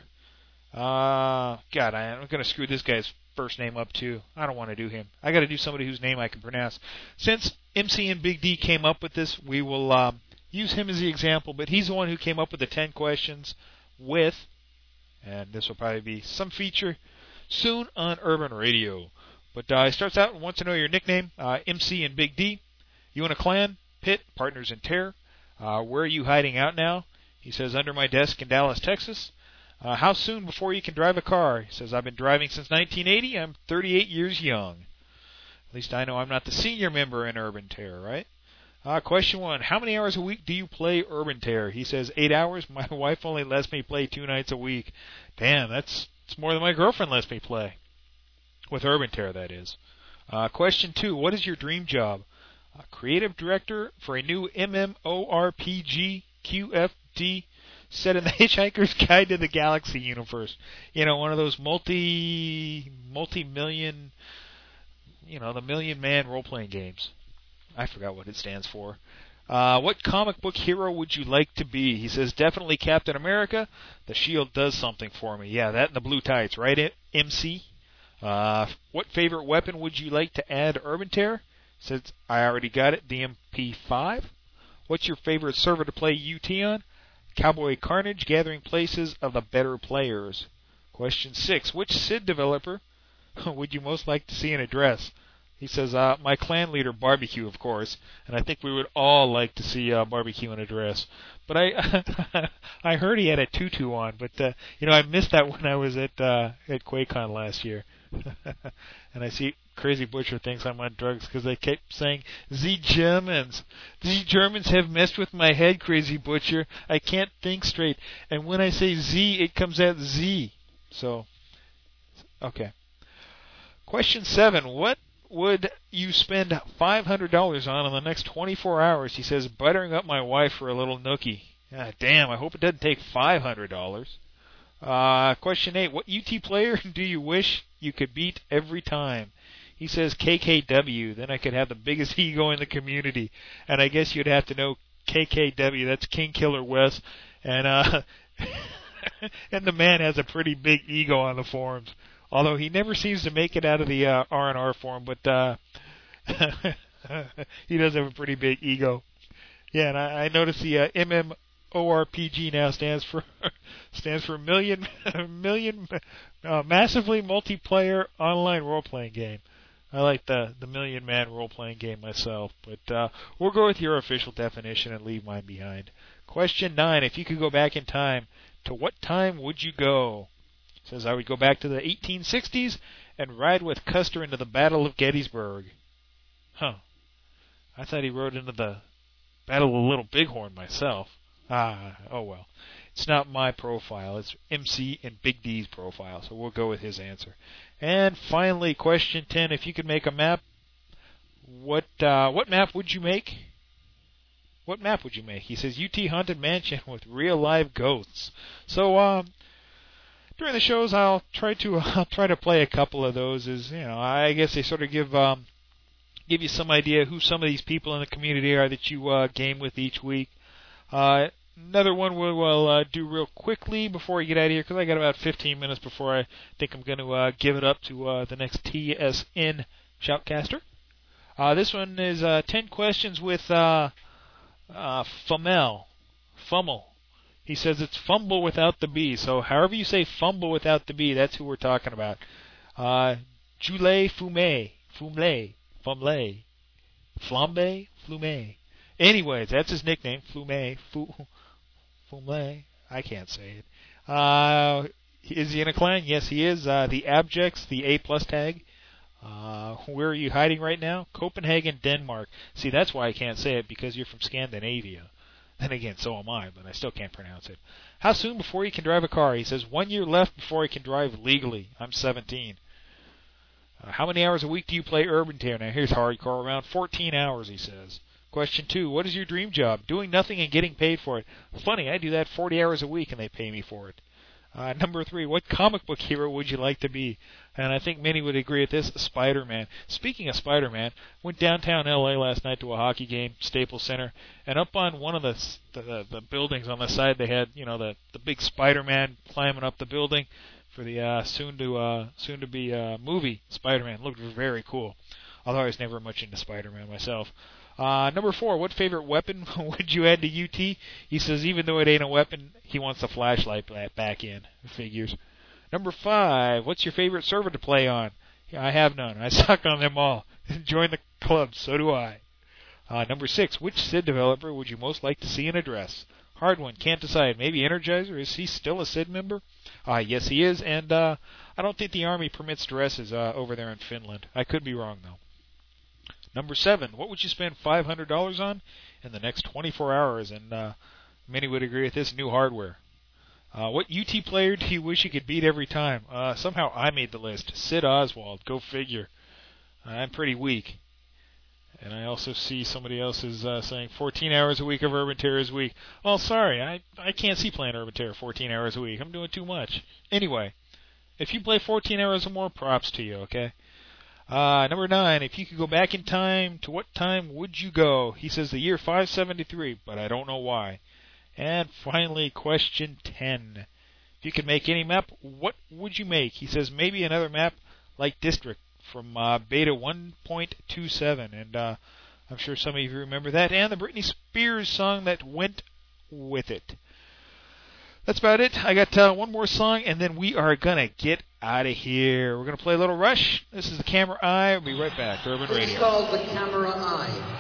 Uh, God, I, I'm going to screw this guy's first name up too. I don't want to do him. I got to do somebody whose name I can pronounce. Since M C and Big D came up with this, we will um, use him as the example, but he's the one who came up with the ten questions with, and this will probably be some feature soon on Urban Radio. But uh, he starts out and wants to know your nickname, uh, M C and Big D. You in a clan? Pit, partners in terror. Uh, where are you hiding out now? He says, under my desk in Dallas, Texas. Uh, how soon before you can drive a car? He says, I've been driving since nineteen eighty. I'm thirty-eight years young. At least I know I'm not the senior member in Urban Terror, right? Uh, question one, how many hours a week do you play Urban Terror? He says, eight hours. My wife only lets me play two nights a week. Damn, that's, that's more than my girlfriend lets me play. With Urban Terror, that is. Uh, question two, what is your dream job? Uh, creative director for a new MMORPG Q F D set in the Hitchhiker's Guide to the Galaxy universe. You know, one of those multi, multi-million, you know, the Million Man role-playing games. I forgot what it stands for. Uh, what comic book hero would you like to be? He says, definitely Captain America. The shield does something for me. Yeah, that and the blue tights, right, M C? Uh, what favorite weapon would you like to add to Urban Terror? Says, I already got it, the M P five. What's your favorite server to play U T on? Cowboy Carnage, gathering places of the better players. Question six, which S I D developer would you most like to see in a dress? He says, uh, my clan leader, Barbecue, of course, and I think we would all like to see uh, Barbecue in a dress. But I I heard he had a tutu on, but, uh, you know, I missed that when I was at uh, at QuakeCon last year. And I see Crazy Butcher thinks I'm on drugs because I kept saying, the Germans. The Germans have messed with my head, Crazy Butcher. I can't think straight. And when I say Z, it comes out Z. So, okay. Question seven, what would you spend five hundred dollars on in the next twenty-four hours? He says, buttering up my wife for a little nookie. Ah, damn, I hope it doesn't take five hundred dollars. Uh, question eight, what U T player do you wish you could beat every time? He says K K W, then I could have the biggest ego in the community. And I guess you'd have to know K K W, that's King Killer Wes. And, uh, and the man has a pretty big ego on the forums. Although he never seems to make it out of the uh, R and R forum, but uh, he does have a pretty big ego. Yeah, and I, I notice the uh, MMORPG now stands for stands for million million uh, massively multiplayer online role playing game. I like the the Million Man role playing game myself, but uh, we'll go with your official definition and leave mine behind. Question nine: if you could go back in time, to what time would you go? Says I would go back to the eighteen sixties and ride with Custer into the Battle of Gettysburg. Huh. I thought he rode into the Battle of Little Bighorn myself. Ah, oh well. It's not my profile. It's M C and Big D's profile, so we'll go with his answer. And finally, question ten. If you could make a map, what uh, what map would you make? What map would you make? He says U T Haunted Mansion with real live ghosts. So um, during the shows, I'll try to I'll try to play a couple of those. As you know, I guess they sort of give um, give you some idea who some of these people in the community are that you uh, game with each week. Uh, Another one we'll, we'll uh, do real quickly before we get out of here, because I got about fifteen minutes before I think I'm going to uh, give it up to uh, the next T S N Shoutcaster. Uh, this one is uh, ten questions with uh, uh, Fumel. Fummel. He says it's fumble without the B, so however you say fumble without the B, that's who we're talking about. Uh, Jules Fume. Fumle. Fumle. Flambe? Flume. Anyways, that's his nickname, Flume. Fu- Fumle. I can't say it. Uh, is he in a clan? Yes, he is. Uh, the Abjects, the A plus tag. Uh, where are you hiding right now? Copenhagen, Denmark. See, that's why I can't say it, because you're from Scandinavia. Then again, so am I, but I still can't pronounce it. How soon before you can drive a car? He says, one year left before I can drive legally. I'm seventeen. Uh, how many hours a week do you play Urban Tear? Now, here's hardcore. Around fourteen hours, he says. Question two, what is your dream job? Doing nothing and getting paid for it. Funny, I do that forty hours a week and they pay me for it. Uh, number three, what comic book hero would you like to be? And I think many would agree with this, Spider-Man. Speaking of Spider-Man, went downtown L A last night to a hockey game, Staples Center, and up on one of the the, the buildings on the side they had, you know, the, the big Spider-Man climbing up the building for the uh, soon to uh, soon to be uh, movie Spider-Man. Looked very cool. Although I was never much into Spider-Man myself. Uh, number four, what favorite weapon would you add to U T? He says even though it ain't a weapon, he wants the flashlight back in. Figures. Number five, what's your favorite server to play on? I have none. I suck on them all. Join the club, so do I. Uh, number six, which S I D developer would you most like to see in a dress? Hard one, can't decide. Maybe Energizer? Is he still a S I D member? Uh, yes, he is, and uh, I don't think the Army permits dresses uh, over there in Finland. I could be wrong, though. Number seven, what would you spend five hundred dollars on in the next twenty-four hours? And uh, many would agree with this, new hardware. Uh, what U T player do you wish you could beat every time? Uh, somehow I made the list. Sid Oswald, go figure. Uh, I'm pretty weak. And I also see somebody else is uh, saying fourteen hours a week of Urban Terror is weak. Well, sorry, I, I can't see playing Urban Terror fourteen hours a week. I'm doing too much. Anyway, if you play fourteen hours or more, props to you, okay? Uh, number nine, if you could go back in time, to what time would you go? He says the year five seventy-three, but I don't know why. And finally, question ten. If you could make any map, what would you make? He says maybe another map like District from uh, Beta one point two seven. And uh, I'm sure some of you remember that. And the Britney Spears song that went with it. That's about it. I got uh, one more song, and then we are going to get out of here. We're going to play a little Rush. This is the Camera Eye. We'll be right back. Urban Radio. It's called the Camera Eye.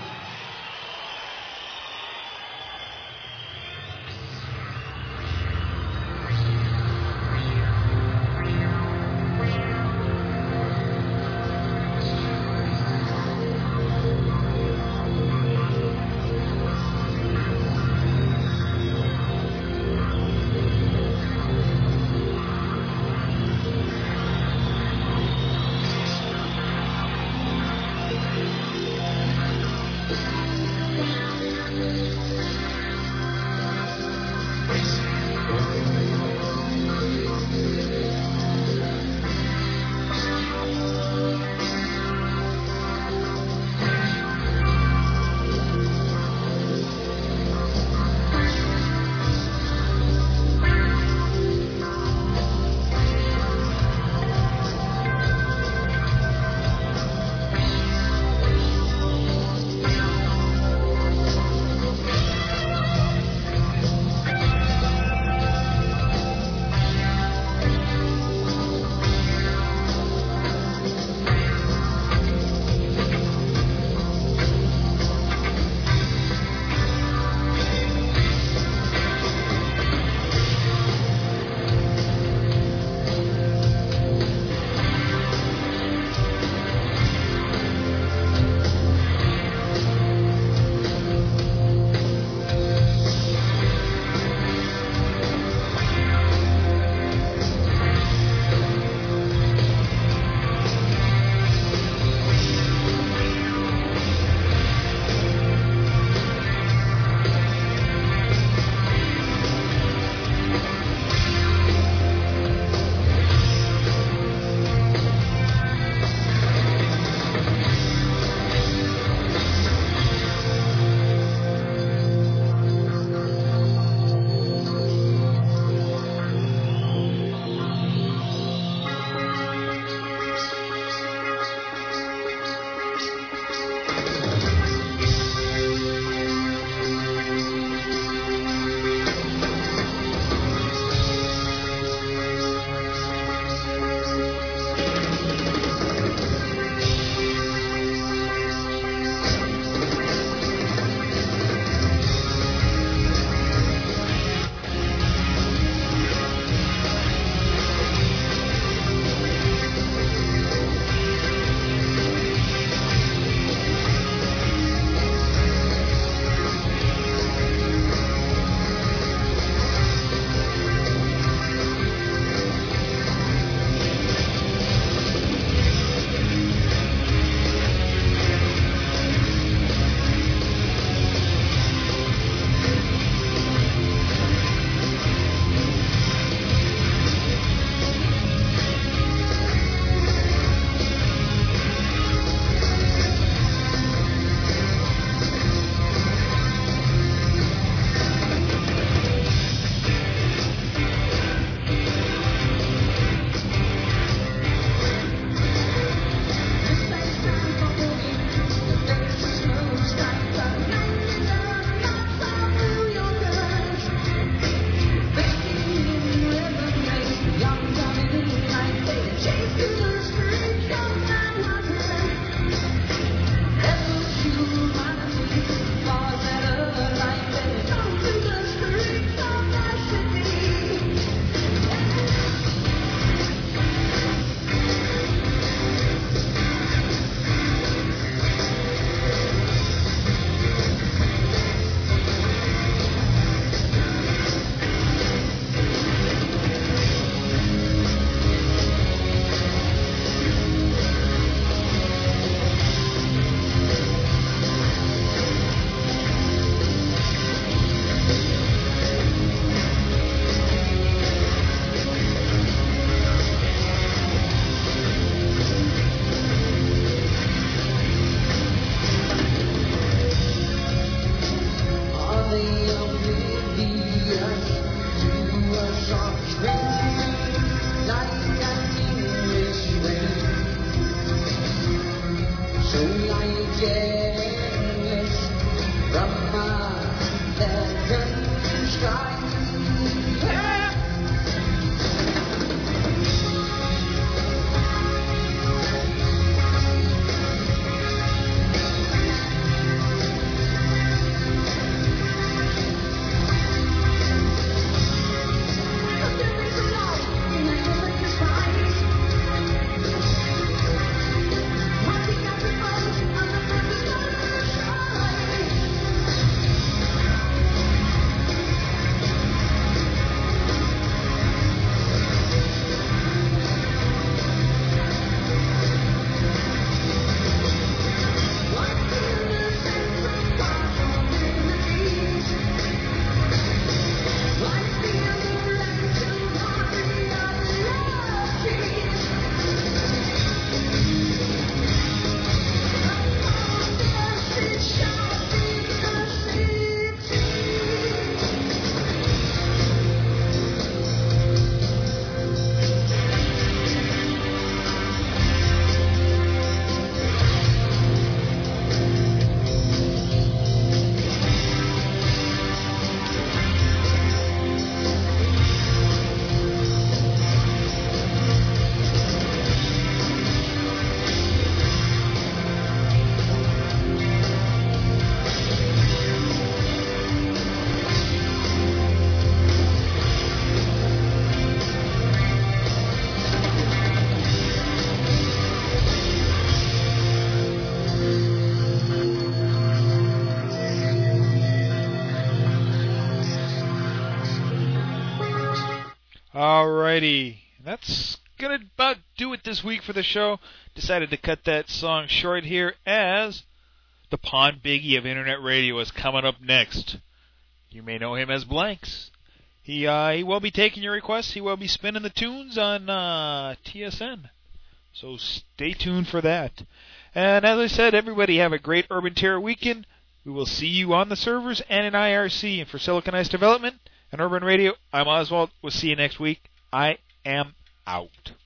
Alrighty. That's going to about do it this week for the show. Decided to cut that song short here as the Pond Biggie of Internet Radio is coming up next. You may know him as Blanks. He uh, he will be taking your requests. He will be spinning the tunes on uh, T S N. So stay tuned for that. And as I said, everybody have a great Urban Terror weekend. We will see you on the servers and in I R C. And for Silicon Ice Development and Urban Radio, I'm Oswald. We'll see you next week. I am out.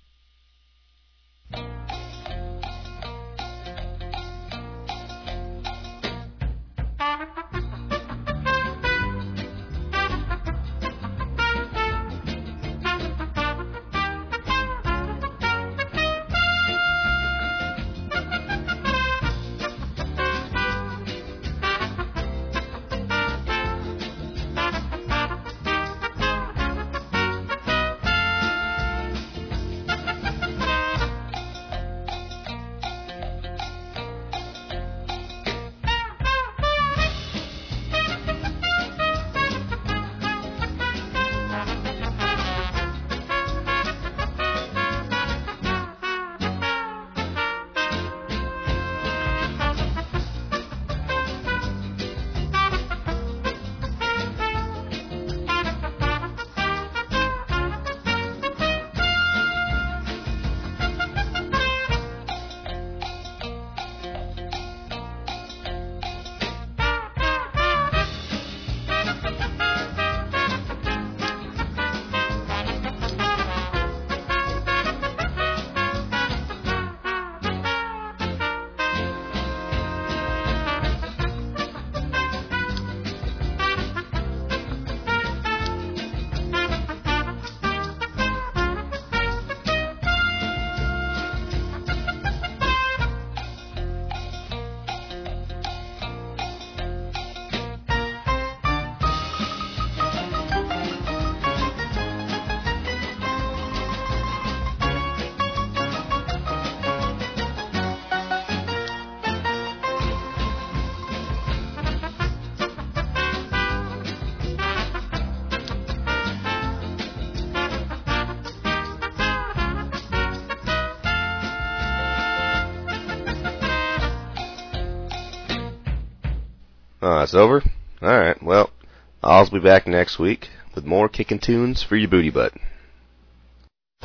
Oh, it's over? Alright, well, I'll be back next week with more kicking tunes for your booty butt.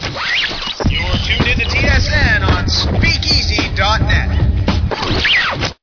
You're tuned into T S N on Speakeasy dot net.